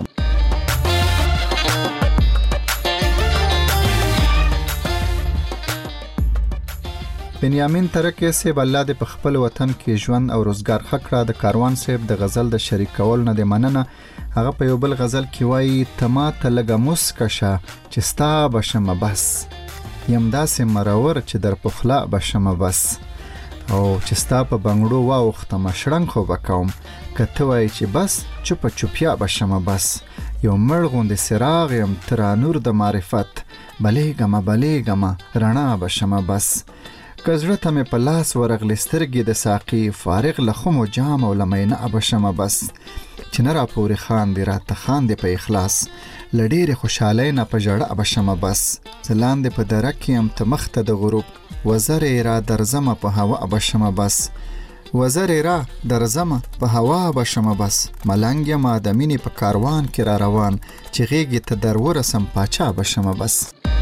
بنیامین ترکی صاحب الله دې په خپل وطن کې ژوند او روزګار ښه کړه. د کاروان صاحب د غزل د شریک کول نه د مننه. هغه په یو بل غزل کې وایي ته ماته لږه مسکه شه چې ستا به شمه بس، یم داسې مرور چې در پخلا به شمه بس، او چې ستا په بنګړو واوښتمه شړنګ خو به کوم، که ته وایې چې بس چوپه چوپیا به شمه بس، یو مړ غوندې څراغ یم ته را نور د معرفت، بلیږمه بلیږمه رڼا به شمه بس. که زړه ته مې په لاس ورغلې سترګې د ساقي، فارغ له خمو جام او له مینا به شمه بس، چې نه را پورې خاندې راته خاندې په اخلاص، له ډېرې خوشحالۍ نه په ژړا به شمه بس. زه لاندې په دره کې یم ته مخ ته د غروب، وزرې را درځمه په هوا به شمه بس، وزرې را درځمه په هوا به شمه بس، ملنګ یم د مینې په کاروان کې را روان، چې غېږې ته در ورسم پاچا به شمه بس.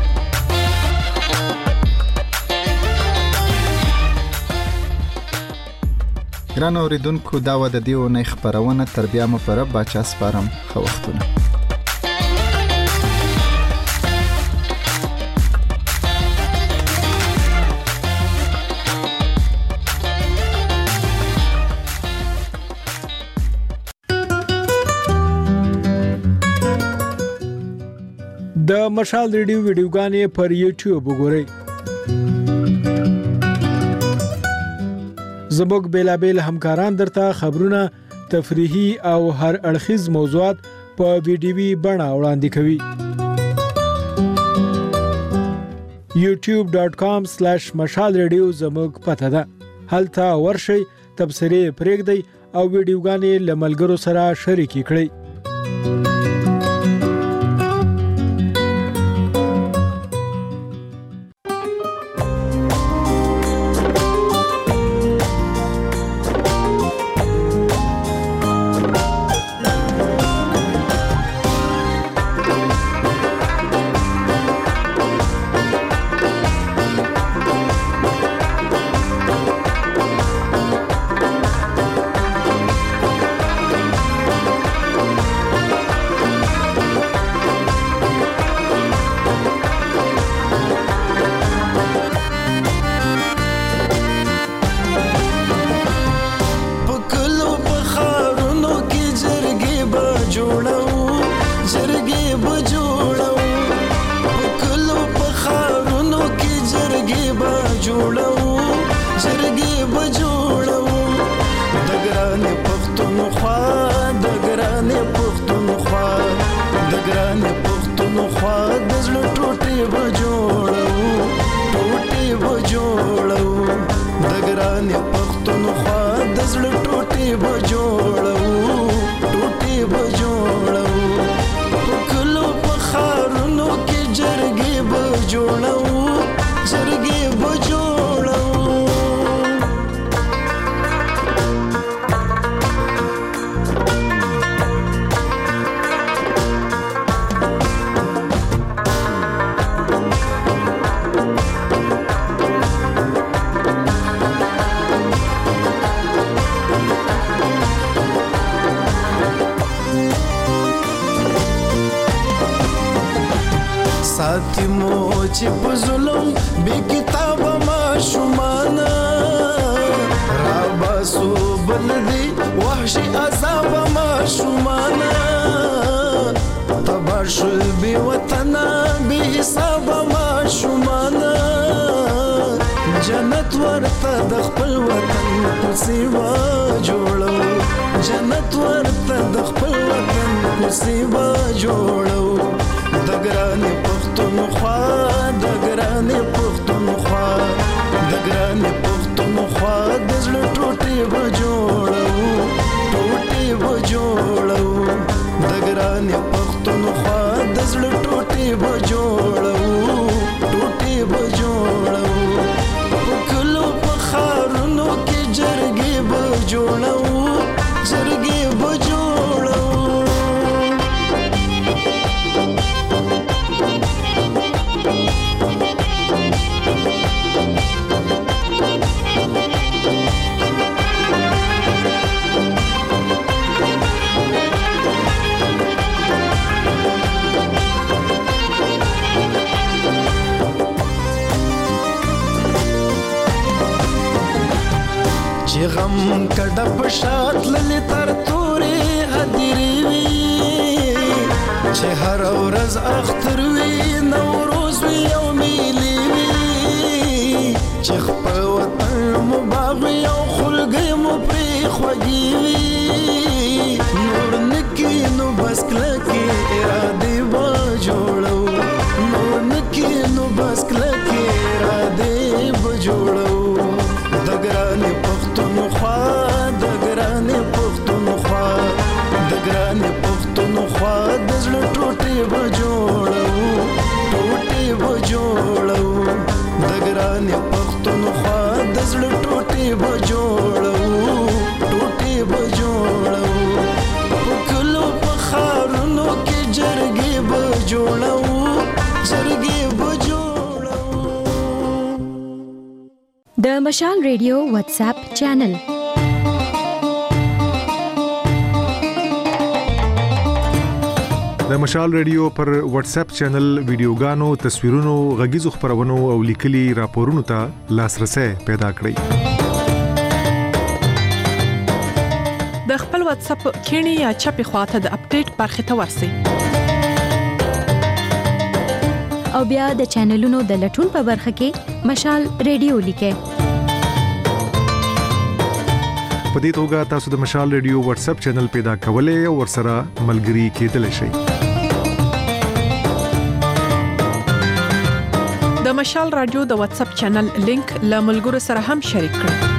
ګران اوریدونکو دا و د دې اونۍ خپرونه، تر بیا مو په رب باچا سپارم. ښه وختونه. د مشال ریډیو ویډیوګانې پر یوټیوب وګورئ. زموږ بیلابیل همکاران درته خبرونه، تفریحي او هر اړخیز موضوعات په ویډیوي بڼه وړاندې کوي. یوټیوب ډاټ کام سلیش مشال ریډیو زموږ پته ده. هلته ورشئ، تبصرې پرېږدئ او ویډیوګانې له ملګرو سره شریکې کړئ. یتیمو چې په ظلم بې کتابه ماشومانه راباسو بل دي وحشي عذابه ماشومانه تبا شول بې وطنه بې حسابه ماشومانه جنت ورته د خپل وطن کوڅې به جوړو جنت ورته د خپل وطن کوڅې به جوړو د ګرانې پښتونخوا د ګرانې پښتونخوا د ګرانې پښتونخوا د زړه ټوټې به جوړو ټوټې به جوړو د ګرانې پښتونخوا د زړه ټوټې به جوړو ټوټې به جوړو په کلو په ښارونو کې جرګې به جوړو جرګې به جوړو چې غم کډه په شات للی تر تورې هدیرې وي چې هر ورځ اختر وي نوروز وي او میلې وي چې خپل وطن مو باغ وي او خلګۍ مو پرې خوږې وي نور نکي نو بس کلکې ارادې به جوړو نور نکي نو بس کلکې ارادې به جوړو د ګرانې پښتونخوا د ګرانې پښتونخوا د ګرانې پښتونخوا د زړه ټوټې به جوړو ټوټې به جوړو د ګرانې پښتونخوا د زړه ټوټې به جوړو ټوټې به جوړو په کلو په ښارونو کې جرګې به جوړو جرګې به جوړو د مشال ریډیو واتس اپ چینل د مشال ریډیو پر واتس اپ چینل ویډیوګانو تصویرونو غږیزو خبرونو او لیکلي راپورونو ته لاسرسي پیدا کړئ د خپل واتس اپ کینی یا چپی خواته د اپډیټ برخه ته ورسئ او بیا د چینلونو د لټون په برخه کې مشال ریډیو لیکئ په دې توګه تاسو د مشال ریډیو واتس اپ چینل پیدا کولای او ورسره ملګري کېدلی شئ د مشال رادیو د واتس اپ چینل لینک له ملګرو سره هم شریک کړئ